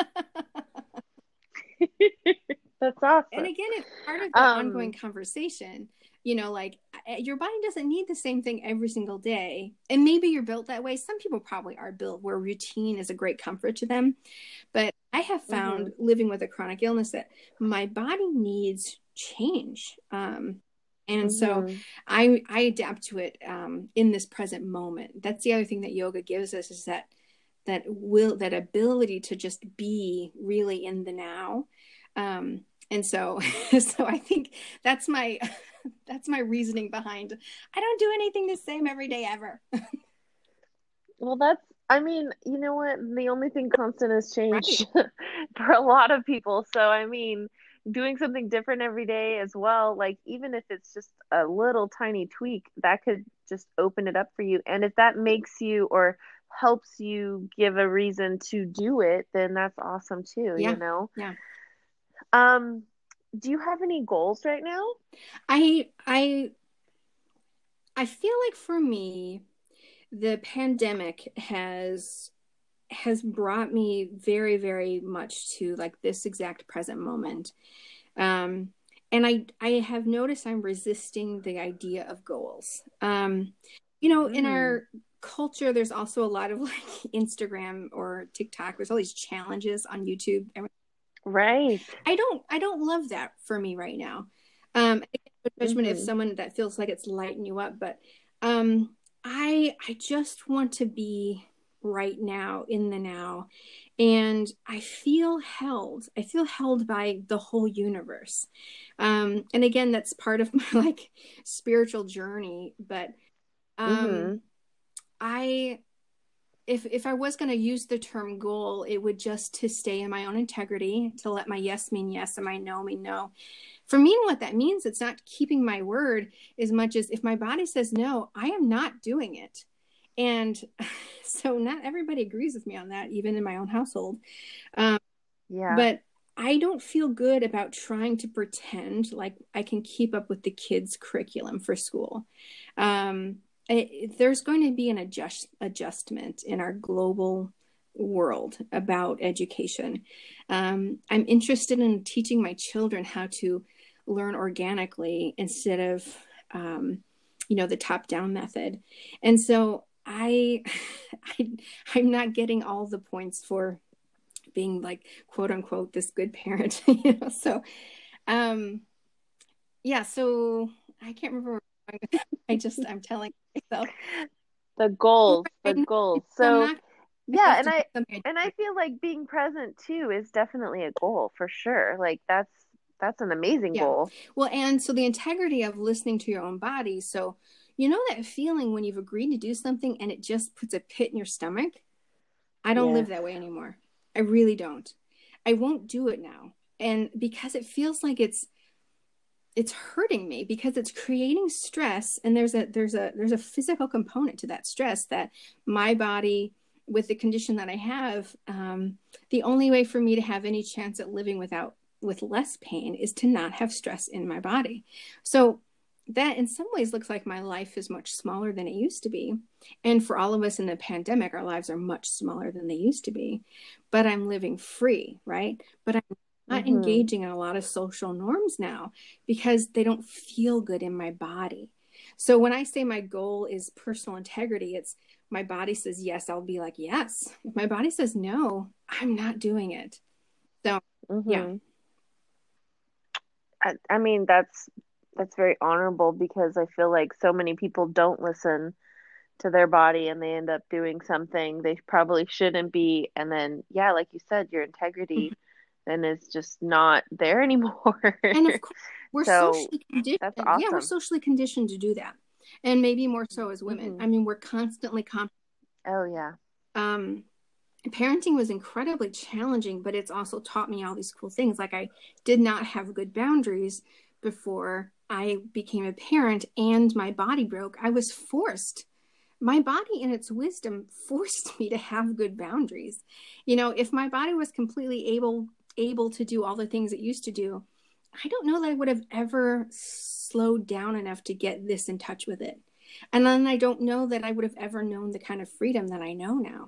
That's And awesome. again, it's part of the ongoing Um, conversation. You know, like, your body doesn't need the same thing every single day. And maybe you're built that way. Some people probably are built where routine is a great comfort to them. But I have mm-hmm. found living with a chronic illness that my body needs change. Um, and so Mm-hmm. I I adapt to it um, in this present moment. That's the other thing that yoga gives us, is that that will that ability to just be really in the now. Um, and so so I think that's my that's my reasoning behind, I don't do anything the same every day ever. Well, that's, I mean, you know what? The only thing constant is Right. change for a lot of people. So, I mean, doing something different every day as well, like even if it's just a little tiny tweak, that could just open it up for you. And if that makes you or helps you give a reason to do it, then that's awesome too, Yeah. you know? Yeah. Um, do you have any goals right now? I I I feel like for me, the pandemic has has brought me very, very much to like this exact present moment. Um, and I I have noticed I'm resisting the idea of goals. Um, you know, in Mm, our culture, there's also a lot of like Instagram or TikTok. There's all these challenges on YouTube. right. I don't I don't love that for me right now. Um, judgment if Mm-hmm. someone that feels like it's lighting you up, but um, I I just want to be right now in the now, and I feel held. I feel held by the whole universe, um, and again, that's part of my like spiritual journey. But um, Mm-hmm. I if if I was going to use the term goal, it would just to stay in my own integrity, to let my yes mean yes and my no mean no. For me, what that means, it's not keeping my word as much as if my body says no, I am not doing it. And so not everybody agrees with me on that, even in my own household. Um, Yeah. but I don't feel good about trying to pretend like I can keep up with the kids' curriculum for school. Um, it, there's going to be an adjust adjustment in our global world about education. Um, I'm interested in teaching my children how to learn organically instead of, um, you know, the top-down method. And so I, I, I'm not getting all the points for being like quote unquote this good parent. You know, so um yeah, so I can't remember. I just I'm telling myself The goals, the right, goals. so I'm So, not yeah, myself and to do I something. and I feel like being present too is definitely a goal for sure. Like that's that's an amazing Yeah, goal. well, and so the integrity of listening to your own body. So you know that feeling when you've agreed to do something and it just puts a pit in your stomach. I don't live Yes. that way anymore. I really don't. I won't do it now, and because it feels like it's it's hurting me because it's creating stress, and there's a there's a there's a physical component to that stress that my body, with the condition that I have, um, the only way for me to have any chance at living without with less pain is to not have stress in my body. So that in some ways looks like my life is much smaller than it used to be, and for all of us in the pandemic our lives are much smaller than they used to be, but I'm living free, right? But I'm not Mm-hmm. engaging in a lot of social norms now because they don't feel good in my body. So when I say my goal is personal integrity, it's my body says yes, I'll be like, yes. If my body says no, I'm not doing it. So, yeah. Mm-hmm. I, I mean that's that's very honorable because I feel like so many people don't listen to their body and they end up doing something they probably shouldn't be, and then yeah, like you said, your integrity then is just not there anymore. And of course, we're So socially conditioned. that's Yeah, we're awesome. socially conditioned to do that. And maybe more so as women. Hmm. I mean, we're constantly comp- Oh yeah. um parenting was incredibly challenging, but it's also taught me all these cool things. Like I did not have good boundaries before I became a parent and my body broke. I was forced. My body in its wisdom forced me to have good boundaries. You know, if my body was completely able able to do all the things it used to do, I don't know that I would have ever slowed down enough to get this in touch with it. And then I don't know that I would have ever known the kind of freedom that I know now.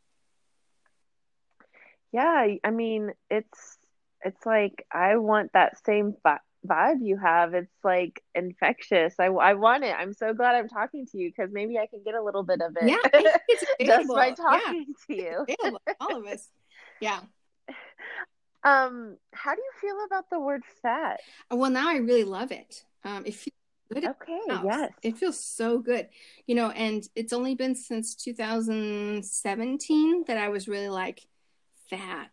Yeah, I mean, it's it's like I want that same vi vibe you have. It's like infectious. I I want it. I'm so glad I'm talking to you because maybe I can get a little bit of Yeah, I think it it's just by available. Yeah, talking to it's you. available. All of us. Yeah. Um, how do you feel about the word fat? Well, now I really love it. Um, it feels good in Okay, my mouth. yes. It feels so good, you know. And it's only been since two thousand seventeen that I was really like fat.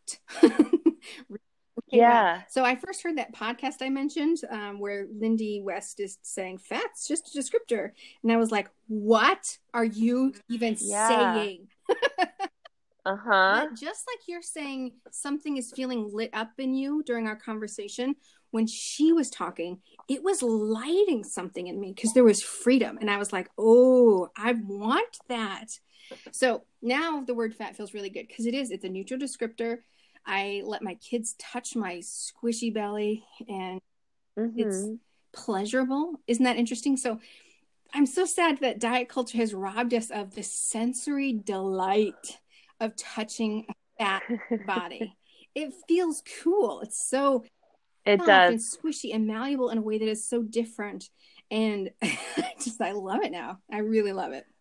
Came out. Yeah. So I first heard that podcast I mentioned, um, where Lindy West is saying fat's just a descriptor, and I was like, "What are you even Yeah. saying?" Uh-huh. But just like you're saying, something is feeling lit up in you during our conversation. When she was talking, it was lighting something in me because there was freedom. And I was like, oh, I want that. So now the word fat feels really good because it is. It's a neutral descriptor. I let my kids touch my squishy belly and mm-hmm. it's pleasurable. Isn't that interesting? So I'm so sad that diet culture has robbed us of the sensory delight of touching a fat body. It feels cool. It's so it soft does. and squishy and malleable in a way that is so different. And I just, I love it now. I really love it.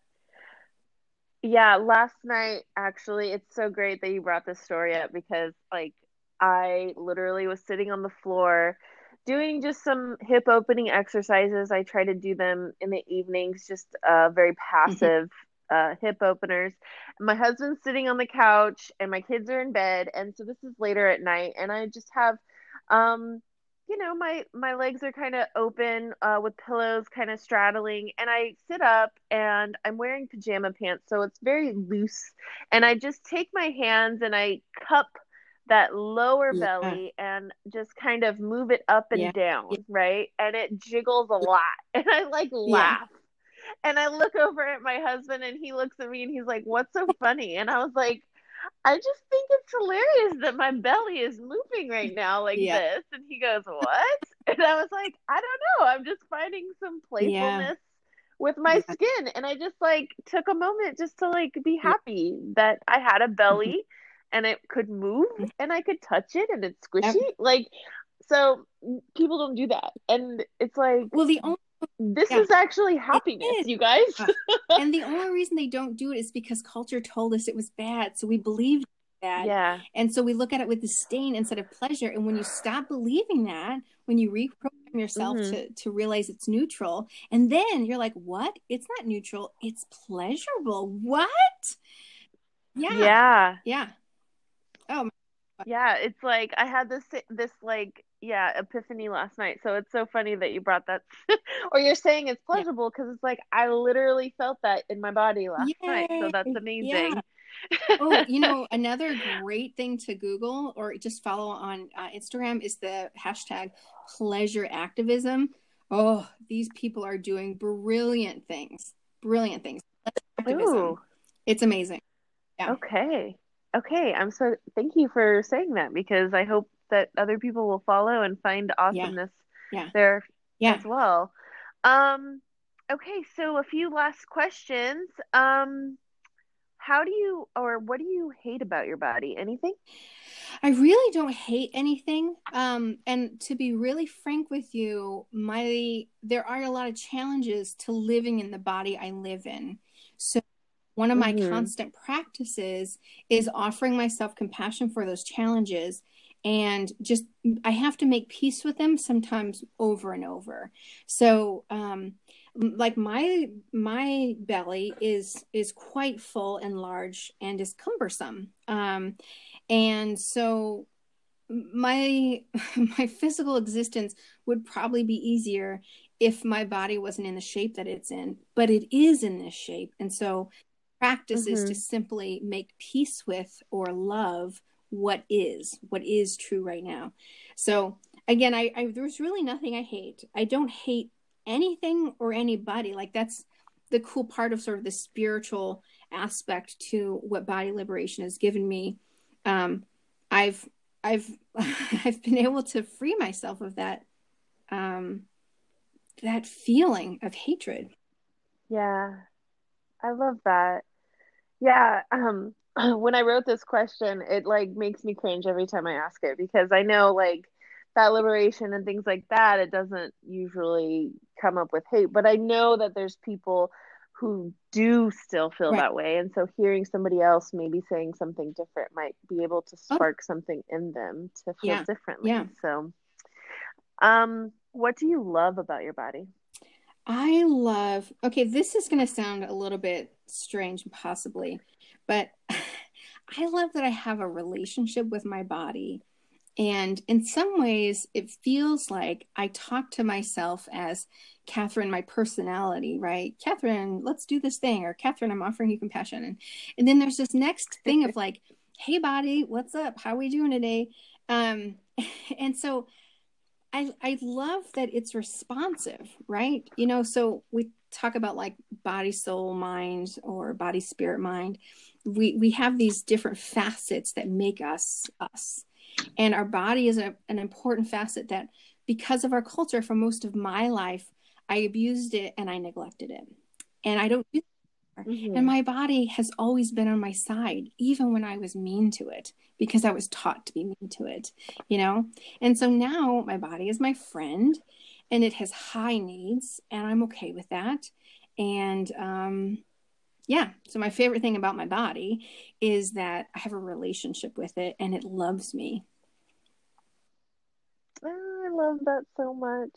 Yeah, last night, actually, it's so great that you brought this story up because, like, I literally was sitting on the floor doing just some hip opening exercises. I try to do them in the evenings, just uh, very passive uh, hip openers. My husband's sitting on the couch and my kids are in bed. And so this is later at night. And I just have, um, you know, my, my legs are kind of open uh, with pillows kind of straddling. And I sit up and I'm wearing pajama pants. So it's very loose. And I just take my hands and I cup that lower yeah. belly and just kind of move it up and yeah. down, yeah. right? And it jiggles a lot. And I like laugh. Yeah. And I look over at my husband and he looks at me and he's like, "What's so funny?" And I was like, "I just think it's hilarious that my belly is moving right now like yeah. this." And he goes, "What?" And I was like, "I don't know. I'm just finding some playfulness yeah. with my yeah. skin." And I just like took a moment just to like be happy yeah. that I had a belly mm-hmm. and it could move and I could touch it and it's squishy. Yep. Like, so people don't do that. And it's like, well, the only this yeah. is actually happiness, you guys. And the only reason they don't do it is because culture told us it was bad. So we believed that. Yeah. And so we look at it with disdain instead of pleasure. And when you stop believing that, when you reprogram yourself mm-hmm. to, to realize it's neutral, and then you're like, what? It's not neutral. It's pleasurable. What? Yeah. Yeah. Yeah. Oh, my God. Yeah. It's like, I had this, this like, yeah, epiphany last night. So it's so funny that you brought that, or you're saying it's pleasurable because yeah. it's like I literally felt that in my body last Yay. night. So that's amazing. Yeah. Oh, you know, another great thing to Google or just follow on uh, Instagram is the hashtag pleasure activism. Oh, these people are doing brilliant things. Brilliant things. Activism. Ooh. It's amazing. Yeah. Okay. Okay. I'm so thank you for saying that because I hope that other people will follow and find awesomeness yeah. Yeah. there yeah. as well. Um, okay, so a few last questions. Um, how do you, or what do you hate about your body? Anything? I really don't hate anything. Um, and to be really frank with you, my there are a lot of challenges to living in the body I live in. So one of my mm-hmm. constant practices is offering myself compassion for those challenges. And just, I have to make peace with them sometimes over and over. So, um, like my, my belly is, is quite full and large and is cumbersome. Um, and so my, my physical existence would probably be easier if my body wasn't in the shape that it's in, but it is in this shape. And so practice mm-hmm. is to simply make peace with or love what is, what is true right now. So again, I, I there's really nothing I hate. I don't hate anything or anybody. Like that's the cool part of sort of the spiritual aspect to what body liberation has given me. Um, I've I've I've been able to free myself of that um, that feeling of hatred. Yeah, I love that. Yeah. Um, when I wrote this question, it like makes me cringe every time I ask it because I know like that liberation and things like that, it doesn't usually come up with hate, but I know that there's people who do still feel right. that way. And so hearing somebody else maybe saying something different might be able to spark oh. something in them to feel yeah. differently. Yeah. So, um, what do you love about your body? I love, okay, this is going to sound a little bit strange possibly, but I love that I have a relationship with my body. And in some ways, it feels like I talk to myself as Catherine, my personality, right? Catherine, let's do this thing. Or Catherine, I'm offering you compassion. And, and then there's this next thing of like, hey, body, what's up? How are we doing today? Um, and so I, I love that it's responsive, right? You know, so we talk about like body, soul, mind, or body, spirit, mind. We, we have these different facets that make us us. And our body is a, an important facet that, because of our culture, for most of my life, I abused it and I neglected it. And I don't do that anymore. Mm-hmm. And my body has always been on my side, even when I was mean to it, because I was taught to be mean to it, you know? And so now my body is my friend, and it has high needs, and I'm okay with that. And, um, yeah. So my favorite thing about my body is that I have a relationship with it and it loves me. Oh, I love that so much.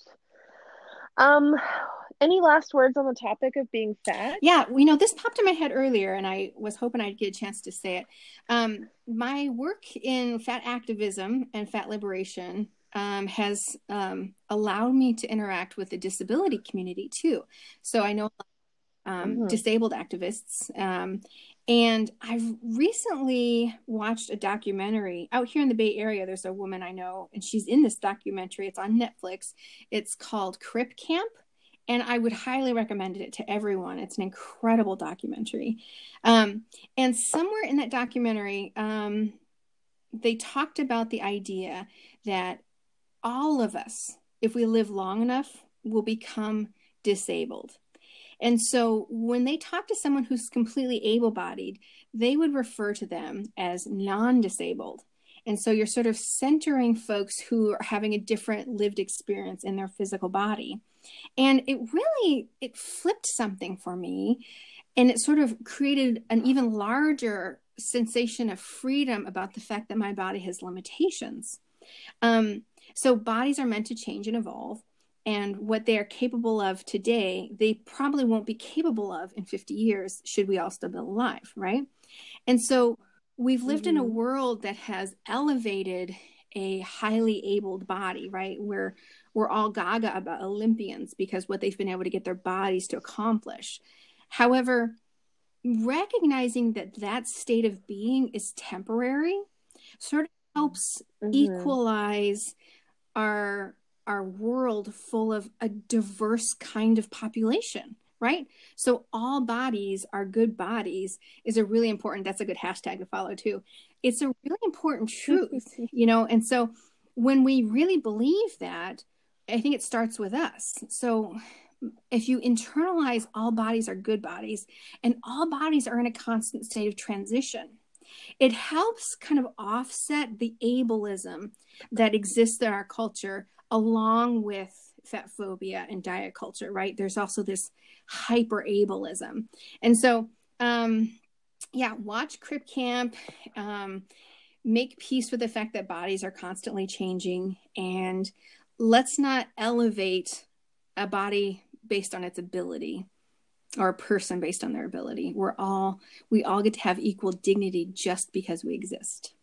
Um, any last words on the topic of being fat? Yeah. You know, this popped in my head earlier and I was hoping I'd get a chance to say it. Um, my work in fat activism and fat liberation um, has um, allowed me to interact with the disability community too. So I know Um, mm-hmm. disabled activists. Um, and I've recently watched a documentary out here in the Bay Area. There's a woman I know, and she's in this documentary. It's on Netflix. It's called Crip Camp. And I would highly recommend it to everyone. It's an incredible documentary. Um, and somewhere in that documentary, um, they talked about the idea that all of us, if we live long enough, will become disabled. And so when they talk to someone who's completely able-bodied, they would refer to them as non-disabled. And so you're sort of centering folks who are having a different lived experience in their physical body. And it really, it flipped something for me. And it sort of created an even larger sensation of freedom about the fact that my body has limitations. Um, so bodies are meant to change and evolve. And what they are capable of today, they probably won't be capable of in fifty years, should we all still be alive, right? And so we've lived mm-hmm. in a world that has elevated a highly abled body, right? Where we're all gaga about Olympians because what they've been able to get their bodies to accomplish. However, recognizing that that state of being is temporary sort of helps mm-hmm. equalize our our world full of a diverse kind of population, right? So all bodies are good bodies is a really important, that's a good hashtag to follow too. It's a really important truth, you know? And so when we really believe that, I think it starts with us. So if you internalize all bodies are good bodies and all bodies are in a constant state of transition, it helps kind of offset the ableism that exists in our culture along with fat phobia and diet culture, right? There's also this hyper ableism. And so, um, yeah, watch Crip Camp, um, make peace with the fact that bodies are constantly changing, and let's not elevate a body based on its ability or a person based on their ability. We're all, we all get to have equal dignity just because we exist.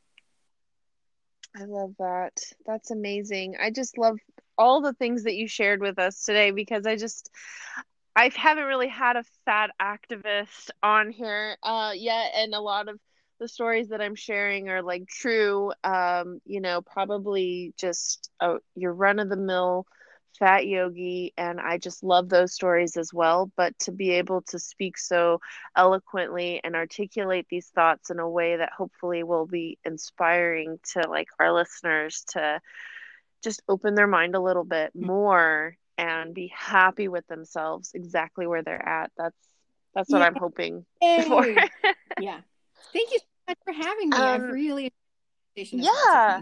I love that. That's amazing. I just love all the things that you shared with us today, because I just, I haven't really had a fat activist on here uh, yet. And a lot of the stories that I'm sharing are like true, um, you know, probably just uh, your run of the mill fat yogi, and I just love those stories as well. But to be able to speak so eloquently and articulate these thoughts in a way that hopefully will be inspiring to like our listeners to just open their mind a little bit more and be happy with themselves exactly where they're at. That's that's what Yay. I'm hoping Yay. for. Yeah. Thank you so much for having me. Um, I've really yeah.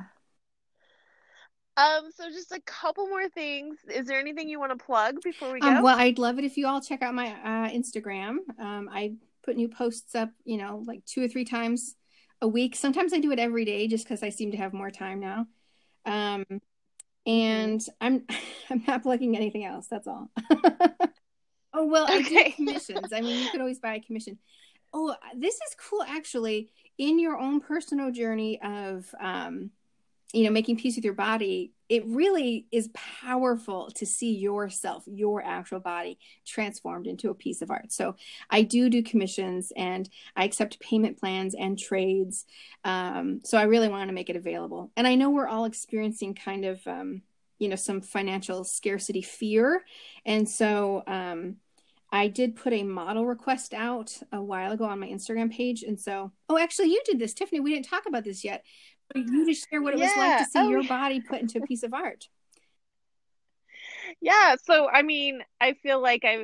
Um, so just a couple more things. Is there anything you want to plug before we go? Um, well, I'd love it if you all check out my uh, Instagram. Um, I put new posts up, you know, like two or three times a week. Sometimes I do it every day just because I seem to have more time now. Um, and mm-hmm. I'm I'm not plugging anything else. That's all. Oh, well, okay. I do commissions. I mean, you could always buy a commission. Oh, this is cool, actually. In your own personal journey of, um, you know, making peace with your body, it really is powerful to see yourself, your actual body transformed into a piece of art. So I do do commissions, and I accept payment plans and trades. Um, so I really want to make it available. And I know we're all experiencing kind of, um, you know, some financial scarcity fear. And so um, I did put a model request out a while ago on my Instagram page. And so, oh, actually, you did this, Tiffany. We didn't talk about this yet. But you to share what it was like Yeah. to see Oh, your yeah. body put into a piece of art. Yeah, so I mean, I feel like I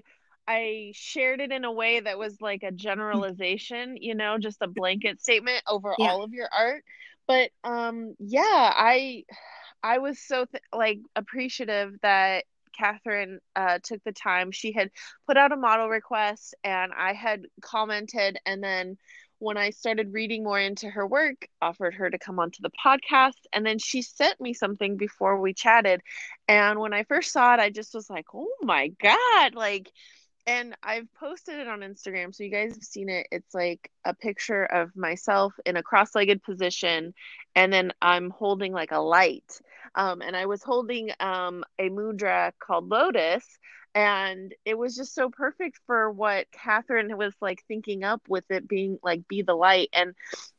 I shared it in a way that was like a generalization, you know, just a blanket statement over Yeah. all of your art. But um yeah, I I was so th like appreciative that Catherine uh took the time. She had put out a model request and I had commented, and then when I started reading more into her work, offered her to come onto the podcast, and then she sent me something before we chatted. And when I first saw it, I just was like, "Oh my God." Like, and I've posted it on Instagram, so you guys have seen it. It's like a picture of myself in a cross-legged position, and then I'm holding like a light. Um, and I was holding um, a mudra called Lotus, and it was just so perfect for what Catherine was like thinking up with it being like be the light. And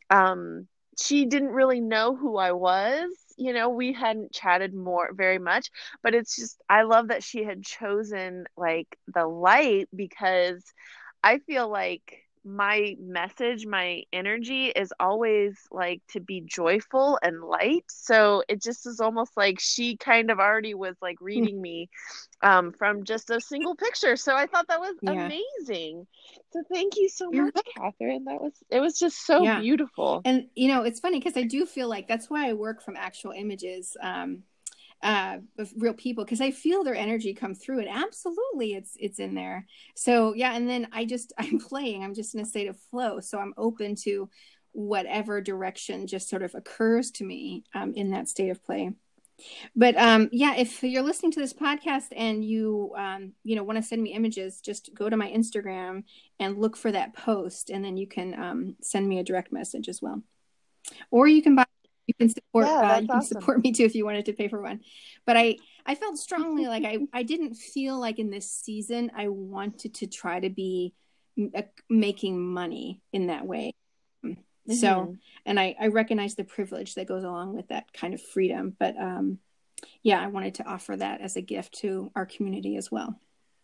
um she didn't really know who I was. You know, we hadn't chatted more very much, but it's just I love that she had chosen like the light, because I feel like my message, my energy is always like to be joyful and light. So it just is almost like she kind of already was like reading me um, from just a single picture. So I thought that was Yeah. amazing. So thank you so You're much, Catherine. That was, it was just so Yeah. beautiful. And, you know, it's funny because I do feel like that's why I work from actual images. Um, uh of real people, because I feel their energy come through, and absolutely it's it's in there. So yeah, and then I just I'm playing, I'm just in a state of flow, so I'm open to whatever direction just sort of occurs to me um, in that state of play. But um yeah, if you're listening to this podcast and you um you know want to send me images, just go to my Instagram and look for that post, and then you can um send me a direct message as well, or you can buy you can support Yeah, uh, that's you can awesome. support me too if you wanted to pay for one. But I I felt strongly like I I didn't feel like in this season I wanted to try to be m- uh, making money in that way. So, Mm-hmm. and I I recognize the privilege that goes along with that kind of freedom. But um yeah, I wanted to offer that as a gift to our community as well.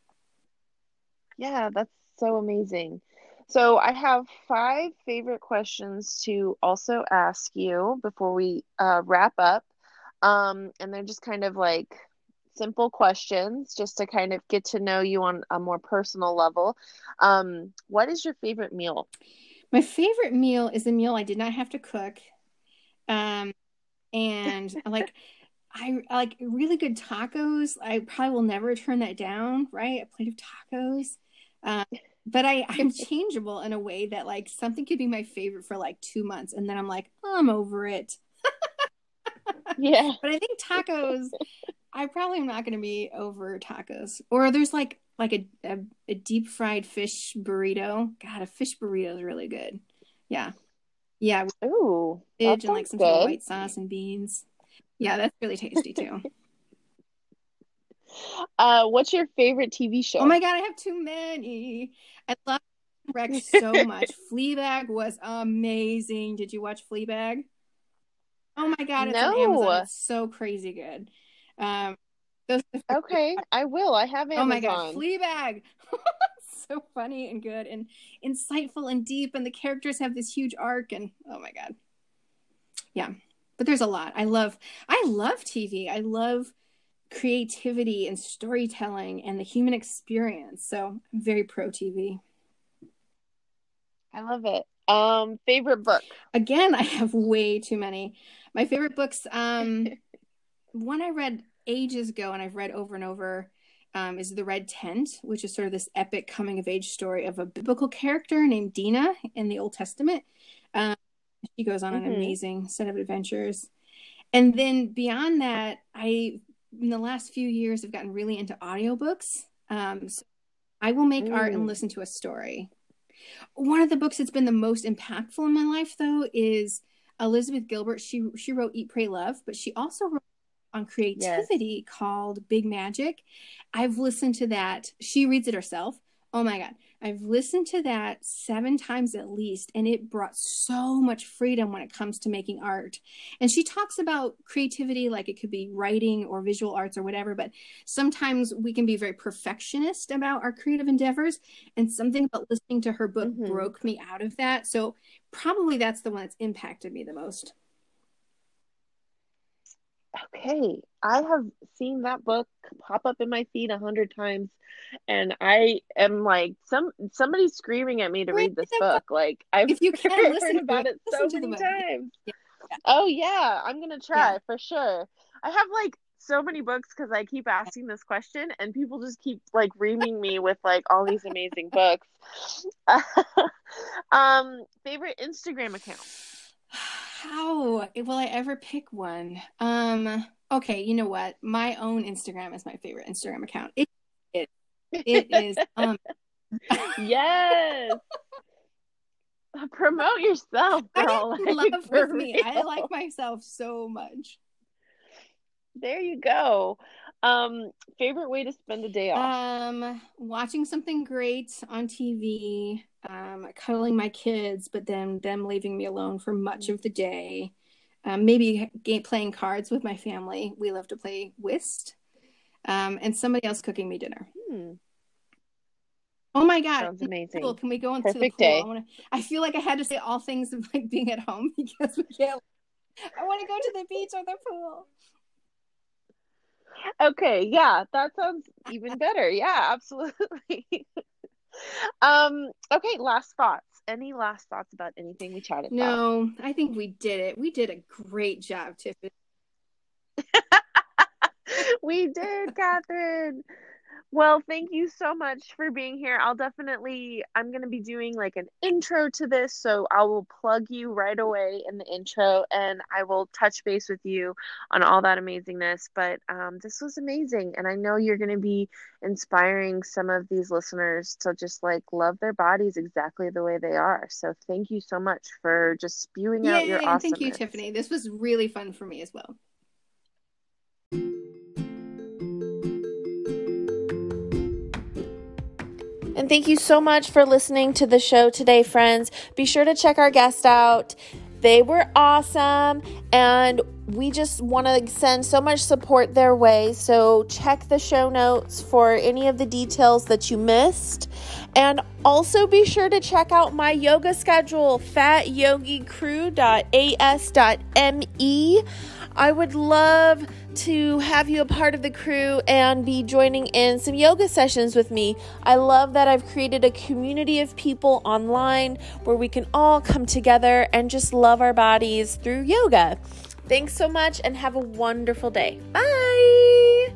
Yeah, that's so amazing. So I have five favorite questions to also ask you before we uh, wrap up. Um, and they're just kind of like simple questions just to kind of get to know you on a more personal level. Um, what is your favorite meal? My favorite meal is a meal I did not have to cook. Um, and like I, I like really good tacos. I probably will never turn that down, right? A plate of tacos. Um, but I, I'm changeable in a way that like something could be my favorite for like two months, and then I'm like, oh, I'm over it. Yeah. But I think tacos, I probably am not going to be over tacos. Or there's like like a, a, a deep fried fish burrito. God, a fish burrito is really good. Yeah. Yeah. With Ooh, that spinach and like sounds some sort of good. white sauce and beans. Yeah, that's really tasty too. Uh, what's your favorite T V Oh show? my God, I have too many. I love Rex so much. Fleabag was amazing. Did you watch Fleabag? Oh my God, it's on Amazon. No. It's so crazy good. Um, those are the first two. Okay, I will. I have Oh my God, Amazon. Fleabag. So funny and good and insightful and deep, and the characters have this huge arc, and oh my God. Yeah. But there's a lot. I love I love T V. I love creativity and storytelling and the human experience. So I'm very pro T V. I love it. Um, favorite book? Again, I have way too many. My favorite books, um, one I read ages ago and I've read over and over, um, is The Red Tent, which is sort of this epic coming of age story of a biblical character named Dinah in the Old Testament. Um, she goes on an Mm-hmm. amazing set of adventures. And then beyond that, I, in the last few years, have gotten really into audiobooks. Um, so I will make art and Mm. listen to a story. One of the books that's been the most impactful in my life, though, is Elizabeth Gilbert. She she wrote Eat, Pray, Love, but she also wrote on creativity called Big Magic. I've listened to that. She reads it herself Oh my God. I've listened to that seven times at least, and it brought so much freedom when it comes to making art. And she talks about creativity, like it could be writing or visual arts or whatever, but sometimes we can be very perfectionist about our creative endeavors. And something about listening to her book mm-hmm. broke me out of that. So probably that's the one that's impacted me the most. Okay, I have seen that book pop up in my feed a hundred times, and I am like, some somebody's screaming at me to read this book. Like, I've if you can listen heard about it, it so many times. Yeah. Yeah. Oh yeah, I'm gonna try yeah. for sure. I have like so many books because I keep asking this question, and people just keep like reaming me with like all these amazing books. um, favorite Instagram account? How will I ever pick one? Um, okay, you know what? My own Instagram is my favorite Instagram account. It it, it is. Um, yes. Promote yourself, girl. I love like, with me. I like myself so much. There you go. Um, favorite way to spend a day off? Um, watching something great on T V, um, cuddling my kids, but then them leaving me alone for much of the day. Um, maybe game, playing cards with my family. We love to play whist. Um, and somebody else cooking me dinner. Hmm. Oh my God. Sounds amazing. Cool. Can we go into Perfect the pool? day. I, wanna, I feel like I had to say all things of like being at home because we can't. I want to go to the beach or the pool. Okay, yeah, that sounds even better. Yeah, absolutely. um, okay, last thoughts. Any last thoughts about anything we chatted no, about? No, I think we did it. We did a great job, Tiffany. We did, Catherine. Well, thank you so much for being here. I'll definitely, I'm going to be doing like an intro to this, so I will plug you right away in the intro, and I will touch base with you on all that amazingness. But um, this was amazing, and I know you're going to be inspiring some of these listeners to just like love their bodies exactly the way they are. So thank you so much for just spewing Yay, out your awesomeness. Thank you, Tiffany. This was really fun for me as well. And thank you so much for listening to the show today, friends. Be sure to check our guests out. They were awesome, and we just want to send so much support their way. So check the show notes for any of the details that you missed. And also be sure to check out my yoga schedule, fat yogi crew dot a s dot m e. I would love to have you a part of the crew and be joining in some yoga sessions with me. I love that I've created a community of people online where we can all come together and just love our bodies through yoga. Thanks so much and have a wonderful day. Bye!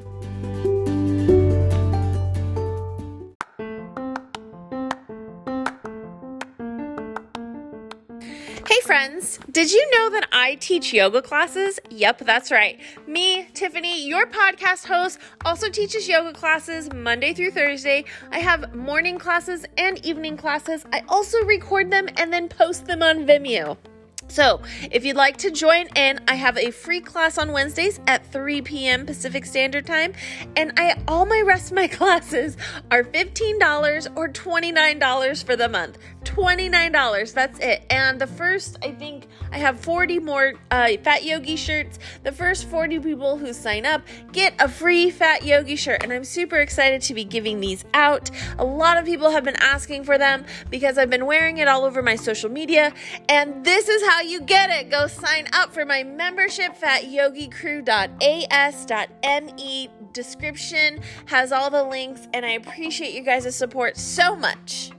Hey friends, did you know that I teach yoga classes? Yep, that's right. Me, Tiffany, your podcast host, also teaches yoga classes Monday through Thursday. I have morning classes and evening classes. I also record them and then post them on Vimeo. So, if you'd like to join in, I have a free class on Wednesdays at three p.m. Pacific Standard Time, and I all my rest of my classes are fifteen dollars or twenty-nine dollars for the month. twenty-nine dollars, that's it. And the first, I think I have forty more uh, Fat Yogi shirts. The first forty people who sign up get a free Fat Yogi shirt, and I'm super excited to be giving these out. A lot of people have been asking for them because I've been wearing it all over my social media, and this is how you get it. Go sign up for my membership, fat yogi crew dot a s dot m e. Description has all the links, and I appreciate you guys' support so much.